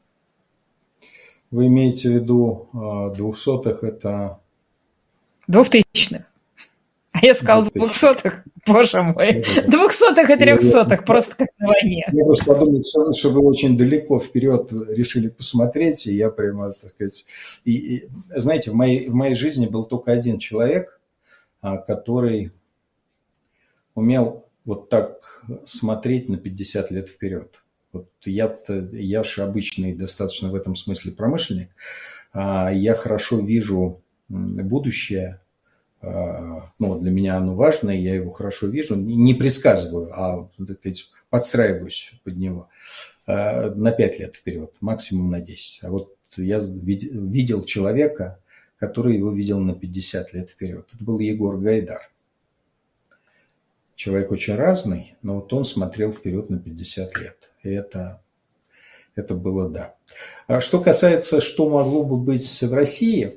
Вы имеете в виду двухсотых, это... Двухтысячных. А я сказал двухсотых, боже мой. Двухсотых и трехсотых, просто как на войне. Я просто подумал, что вы очень далеко вперед решили посмотреть, и я прямо, так сказать... И, и, знаете, в моей, в моей жизни был только один человек, который умел вот так смотреть на пятьдесят лет вперед. Вот я-то, я же обычный достаточно в этом смысле промышленник. Я хорошо вижу будущее. Ну, для меня оно важно, я его хорошо вижу. Не предсказываю, а, так сказать, подстраиваюсь под него на пять лет вперед, максимум на десять. А вот я видел человека, который его видел на пятьдесят лет вперед. Это был Егор Гайдар. Человек очень разный, но вот он смотрел вперед на пятьдесят лет. И это, это было да. А что касается, что могло бы быть в России,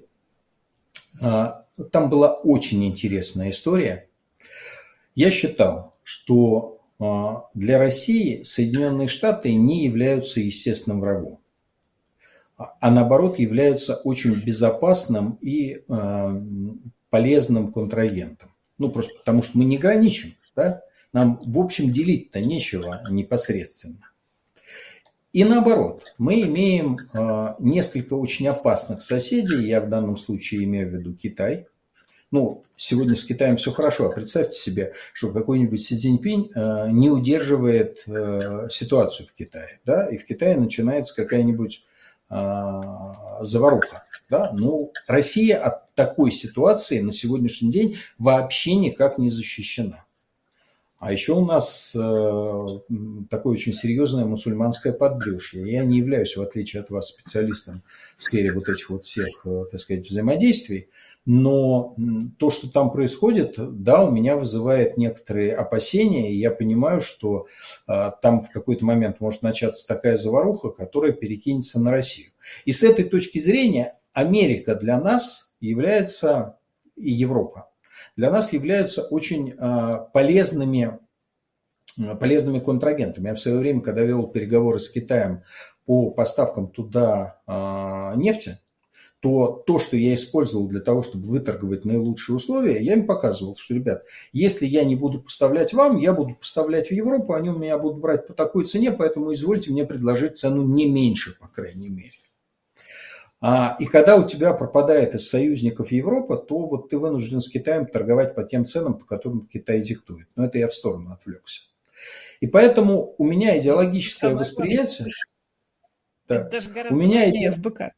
там была очень интересная история. Я считал, что для России Соединенные Штаты не являются естественным врагом, а наоборот являются очень безопасным и полезным контрагентом. Ну, просто потому что мы не граничим, да? Нам, в общем, делить-то нечего непосредственно. И наоборот, мы имеем э, несколько очень опасных соседей. Я в данном случае имею в виду Китай. Ну, сегодня с Китаем все хорошо, а представьте себе, что какой-нибудь Си Цзиньпинь э, не удерживает э, ситуацию в Китае, да? И в Китае начинается какая-нибудь э, заваруха. Да? Ну, Россия от такой ситуации на сегодняшний день вообще никак не защищена. А еще у нас э, такое очень серьезное мусульманское подбрюшье. Я не являюсь, в отличие от вас, специалистом в сфере вот этих вот всех, э, так сказать, взаимодействий, Но то, что там происходит, да, у меня вызывает некоторые опасения, и я понимаю, что а, там в какой-то момент может начаться такая заваруха, которая перекинется на Россию. И с этой точки зрения Америка для нас является, и Европа, для нас являются очень а, полезными, полезными контрагентами. Я в свое время, когда вел переговоры с Китаем по поставкам туда а, нефти, то то, что я использовал для того, чтобы выторговать наилучшие условия, я им показывал, что, ребят, если я не буду поставлять вам, я буду поставлять в Европу, они у меня будут брать по такой цене, поэтому извольте мне предложить цену не меньше, по крайней мере. А, и когда у тебя пропадает из союзников Европа, то вот ты вынужден с Китаем торговать по тем ценам, по которым Китай диктует. Но это я в сторону отвлекся. И поэтому у меня идеологическое Самое восприятие... Это Да, даже у гораздо меня важнее иде... эф бэ ка.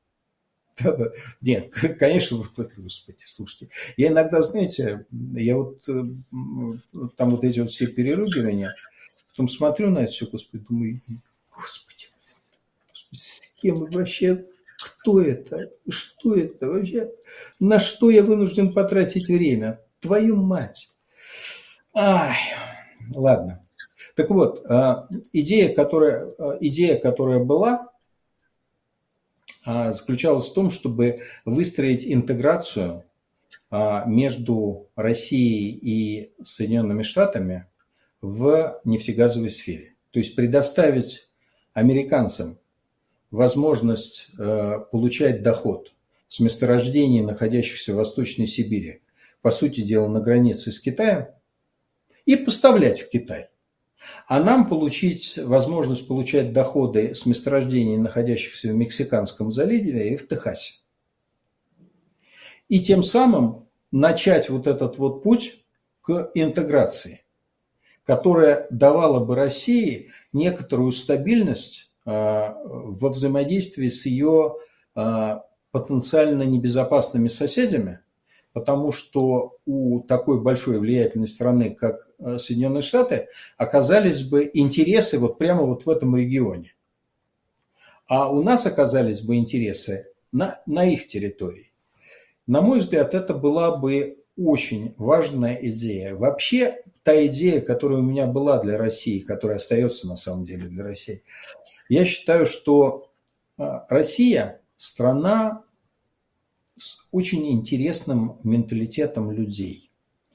Нет, конечно, господи, слушайте. Я иногда, знаете, я вот э, там вот эти вот все переругивания, потом смотрю на это все, господи, думаю, господи, господи, с кем вообще, кто это, что это вообще, на что я вынужден потратить время? Твою мать. Ай, ладно. Так вот, идея, которая, идея, которая была, заключалась в том, чтобы выстроить интеграцию между Россией и Соединенными Штатами в нефтегазовой сфере. То есть предоставить американцам возможность получать доход с месторождений, находящихся в Восточной Сибири, по сути дела на границе с Китаем, и поставлять в Китай. А нам получить возможность получать доходы с месторождений, находящихся в Мексиканском заливе и в Техасе. И тем самым начать вот этот вот путь к интеграции, которая давала бы России некоторую стабильность во взаимодействии с ее потенциально небезопасными соседями, потому что у такой большой влиятельной страны, как Соединенные Штаты, оказались бы интересы вот прямо вот в этом регионе. А у нас оказались бы интересы на, на их территории. На мой взгляд, это была бы очень важная идея. Вообще, та идея, которая у меня была для России, которая остается на самом деле для России, я считаю, что Россия – страна с очень интересным менталитетом людей.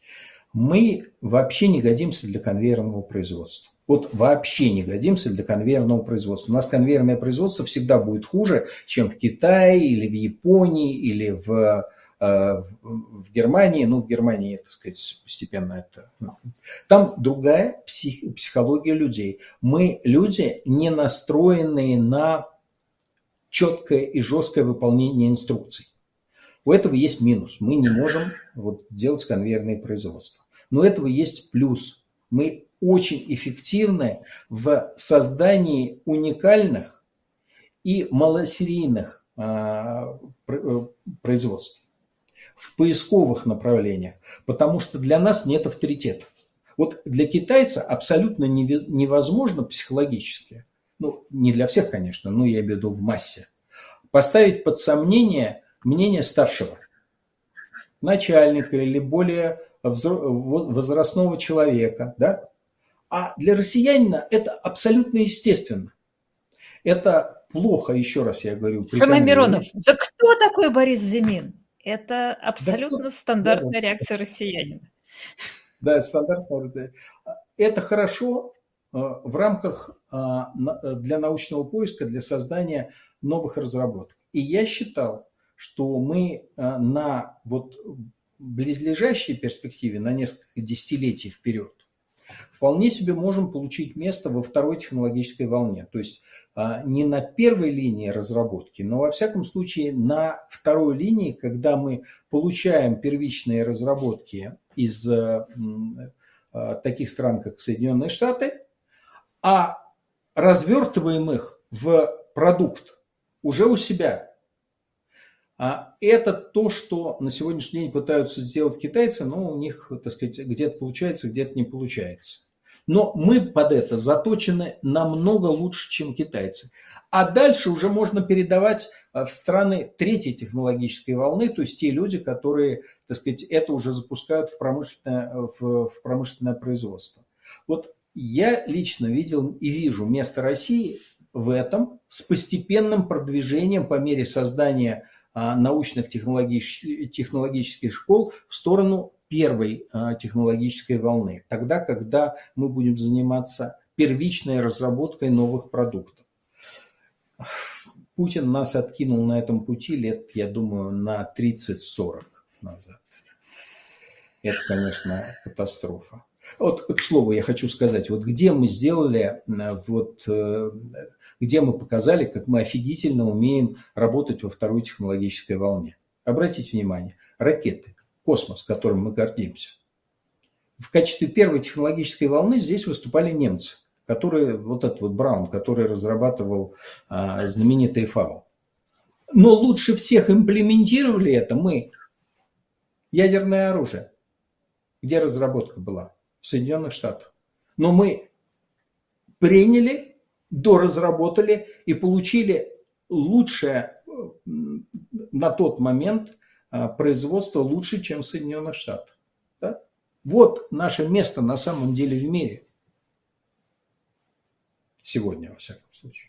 Мы вообще не годимся для конвейерного производства. Вот вообще не годимся для конвейерного производства. У нас конвейерное производство всегда будет хуже, чем в Китае или в Японии или в, э, в Германии. Ну, в Германии, так сказать, постепенно это... Там другая псих, психология людей. Мы люди, не настроенные на четкое и жесткое выполнение инструкций. У этого есть минус. Мы не можем вот делать конвейерное производство. Но у этого есть плюс. Мы очень эффективны в создании уникальных и малосерийных а, производств в поисковых направлениях, потому что для нас нет авторитетов. Вот для китайца абсолютно невозможно психологически, ну, не для всех, конечно, но я имею в виду в массе, поставить под сомнение мнение старшего, начальника или более возрастного человека, да? А для россиянина это абсолютно естественно. Это плохо, еще раз я говорю. Самый Миронов, да кто такой Борис Зимин? Это абсолютно да стандартная да, реакция россиянина. Да, стандартная. Это хорошо в рамках для научного поиска, для создания новых разработок. И я считал, что мы на вот близлежащей перспективе, на несколько десятилетий вперед, вполне себе можем получить место во второй технологической волне. То есть не на первой линии разработки, но во всяком случае на второй линии, когда мы получаем первичные разработки из таких стран, как Соединенные Штаты, а развертываем их в продукт уже у себя. Это то, что на сегодняшний день пытаются сделать китайцы, но у них, так сказать, где-то получается, где-то не получается. Но мы под это заточены намного лучше, чем китайцы. А дальше уже можно передавать в страны третьей технологической волны, то есть те люди, которые, так сказать, это уже запускают в промышленное, в, в промышленное производство. Вот я лично видел и вижу место России в этом с постепенным продвижением по мере создания а, научных технологических, технологических школ в сторону первой а, технологической волны. Тогда, когда мы будем заниматься первичной разработкой новых продуктов. Путин нас откинул на этом пути лет, я думаю, на тридцать-сорок назад. Это, конечно, катастрофа. Вот, к слову, я хочу сказать, вот где мы сделали, вот, где мы показали, как мы офигительно умеем работать во второй технологической волне. Обратите внимание, ракеты, космос, которым мы гордимся. В качестве первой технологической волны здесь выступали немцы, которые, вот этот вот Браун, который разрабатывал а, знаменитый ФАО. Но лучше всех имплементировали это мы. Ядерное оружие. Где разработка была? В Соединенных Штатах. Но мы приняли, доразработали и получили лучшее на тот момент производство лучше, чем в Соединенных Штатах. Да? Вот наше место на самом деле в мире. Сегодня, во всяком случае.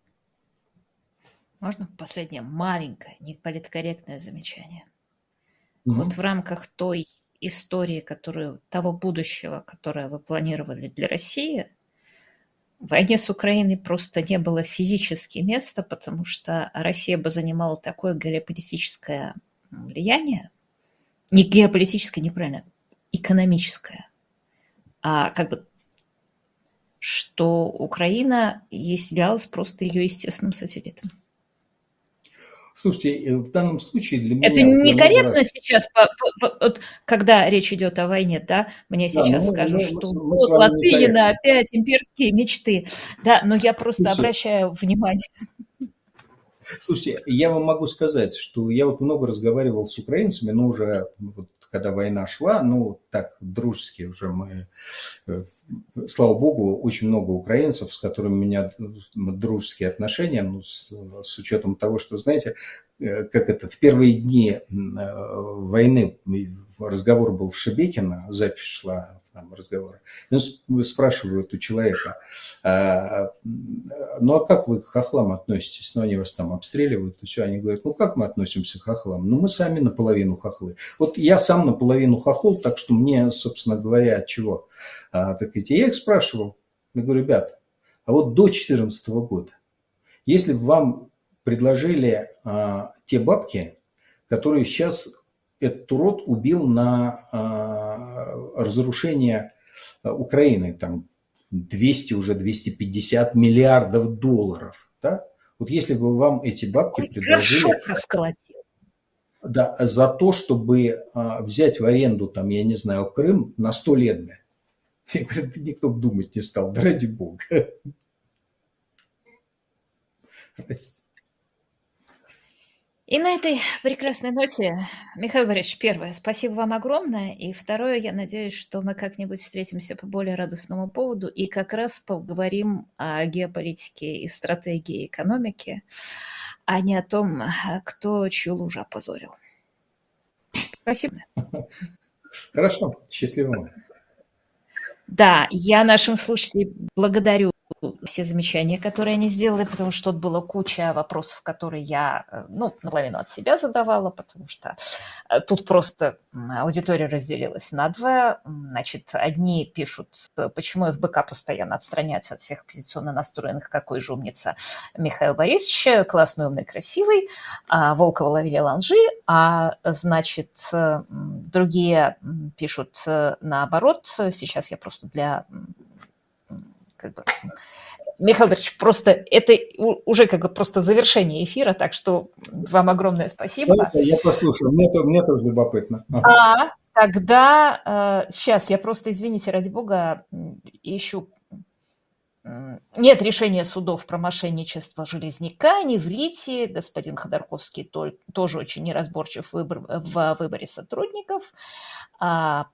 Можно последнее маленькое, неполиткорректное замечание? Угу. Вот в рамках той истории, которую, того будущего, которое вы планировали для России, в войне с Украиной просто не было физически места, потому что Россия бы занимала такое геополитическое влияние, не геополитическое, неправильно, экономическое, а как бы что Украина являлась просто ее естественным сателлитом. Слушайте, в данном случае для меня... Это некорректно раз... сейчас, по, по, по, когда речь идет о войне, да? Мне да, сейчас мы, скажут, мы, что мы, вот Латынина опять имперские мечты. Да, но я просто Слушайте, обращаю внимание. Слушайте, я вам могу сказать, что я вот много разговаривал с украинцами, но уже вот, когда война шла, ну так дружески уже мы, слава богу, очень много украинцев, с которыми у меня дружеские отношения, ну, с, с учетом того, что, знаете, как это, в первые дни войны разговор был в Шебекино, запись шла, там разговор, спрашивают у человека, а, ну а как вы к хохлам относитесь? Ну они вас там обстреливают, и все, они говорят, ну как мы относимся к хохлам? Ну мы сами наполовину хохлы. Вот я сам наполовину хохол, так что мне, собственно говоря, от чего? А, так ведь я их спрашивал, я говорю, ребят, а вот до две тысячи четырнадцатого года, если бы вам предложили а, те бабки, которые сейчас этот урод убил на а, разрушение Украины, там двести, уже двести пятьдесят миллиардов долларов, да? Вот если бы вам эти бабки Ой, предложили... расколотил. Да, за то, чтобы а, взять в аренду, там, я не знаю, Крым на сто лет, бля. Никто бы думать не стал, да ради бога. И на этой прекрасной ноте, Михаил Борисович, первое, спасибо вам огромное. И второе, я надеюсь, что мы как-нибудь встретимся по более радостному поводу и как раз поговорим о геополитике и стратегии экономики, а не о том, кто чью лужу опозорил. Спасибо. Хорошо, счастливо. Да, я нашим слушателям благодарю все замечания, которые они сделали, потому что тут была куча вопросов, которые я, ну, наполовину от себя задавала, потому что тут просто аудитория разделилась на два. Значит, одни пишут, почему эф бэ ка постоянно отстраняется от всех оппозиционно настроенных, какой же умница Михаил Борисович, классный, умный, красивый, а Волкова ловили ланжи, а, значит, другие пишут наоборот. Сейчас я просто для... Как бы, Михаил Борисович, просто это уже как бы просто завершение эфира, так что вам огромное спасибо. Я послушаю, мне, мне тоже любопытно. А тогда, э, сейчас, я просто, извините, ради бога, ищу. Нет решения судов про мошенничество Железняка, не врите, господин Ходорковский то, тоже очень неразборчив в, выбор, в выборе сотрудников. А,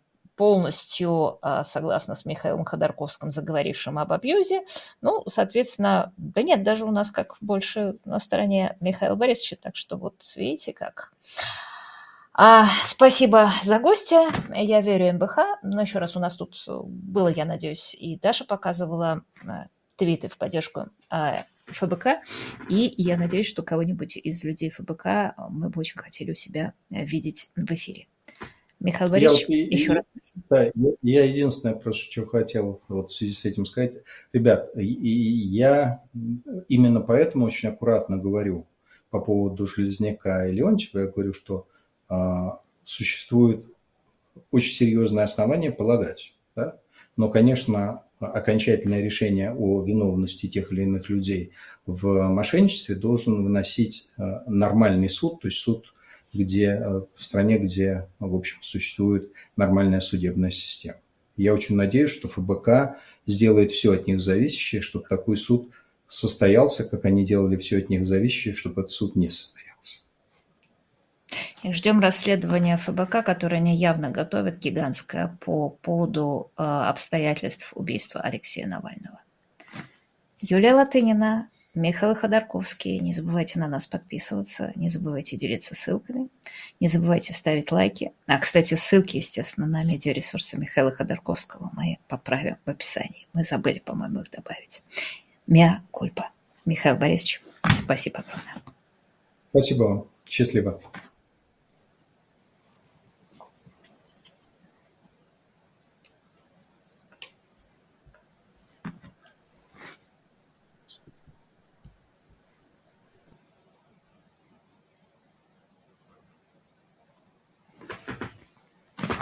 полностью согласна с Михаилом Ходорковским, заговорившим об абьюзе. Ну, соответственно, да нет, даже у нас как больше на стороне Михаила Борисовича, так что вот видите как. А, спасибо за гостя. Я верю эм бэ ха. Но еще раз, у нас тут было, я надеюсь, и Даша показывала твиты в поддержку эф бэ ка. И я надеюсь, что кого-нибудь из людей эф бэ ка мы бы очень хотели у себя видеть в эфире. Михаил Борисович, я, еще я, раз спасибо. Да, я, я единственное просто, что хотел вот в связи с этим сказать. Ребят, и, и я именно поэтому очень аккуратно говорю по поводу Железняка и Леонтьева. Я говорю, что а, существует очень серьезное основание полагать. Да? Но, конечно, окончательное решение о виновности тех или иных людей в мошенничестве должен выносить нормальный суд, то есть суд, где, в стране, где, в общем, существует нормальная судебная система. Я очень надеюсь, что эф бэ ка сделает все от них зависящее, чтобы такой суд состоялся, как они делали все от них зависящее, чтобы этот суд не состоялся. И ждем расследования эф бэ ка, которое они явно готовят, гигантское, по поводу э, обстоятельств убийства Алексея Навального. Юлия Латынина, Михаил Ходорковский. Не забывайте на нас подписываться, не забывайте делиться ссылками, не забывайте ставить лайки. А, кстати, ссылки, естественно, на медиаресурсы Михаила Ходорковского мы поправим в описании. Мы забыли, по-моему, их добавить. Меа кульпа. Михаил Борисович, спасибо огромное. Спасибо вам. Счастливо.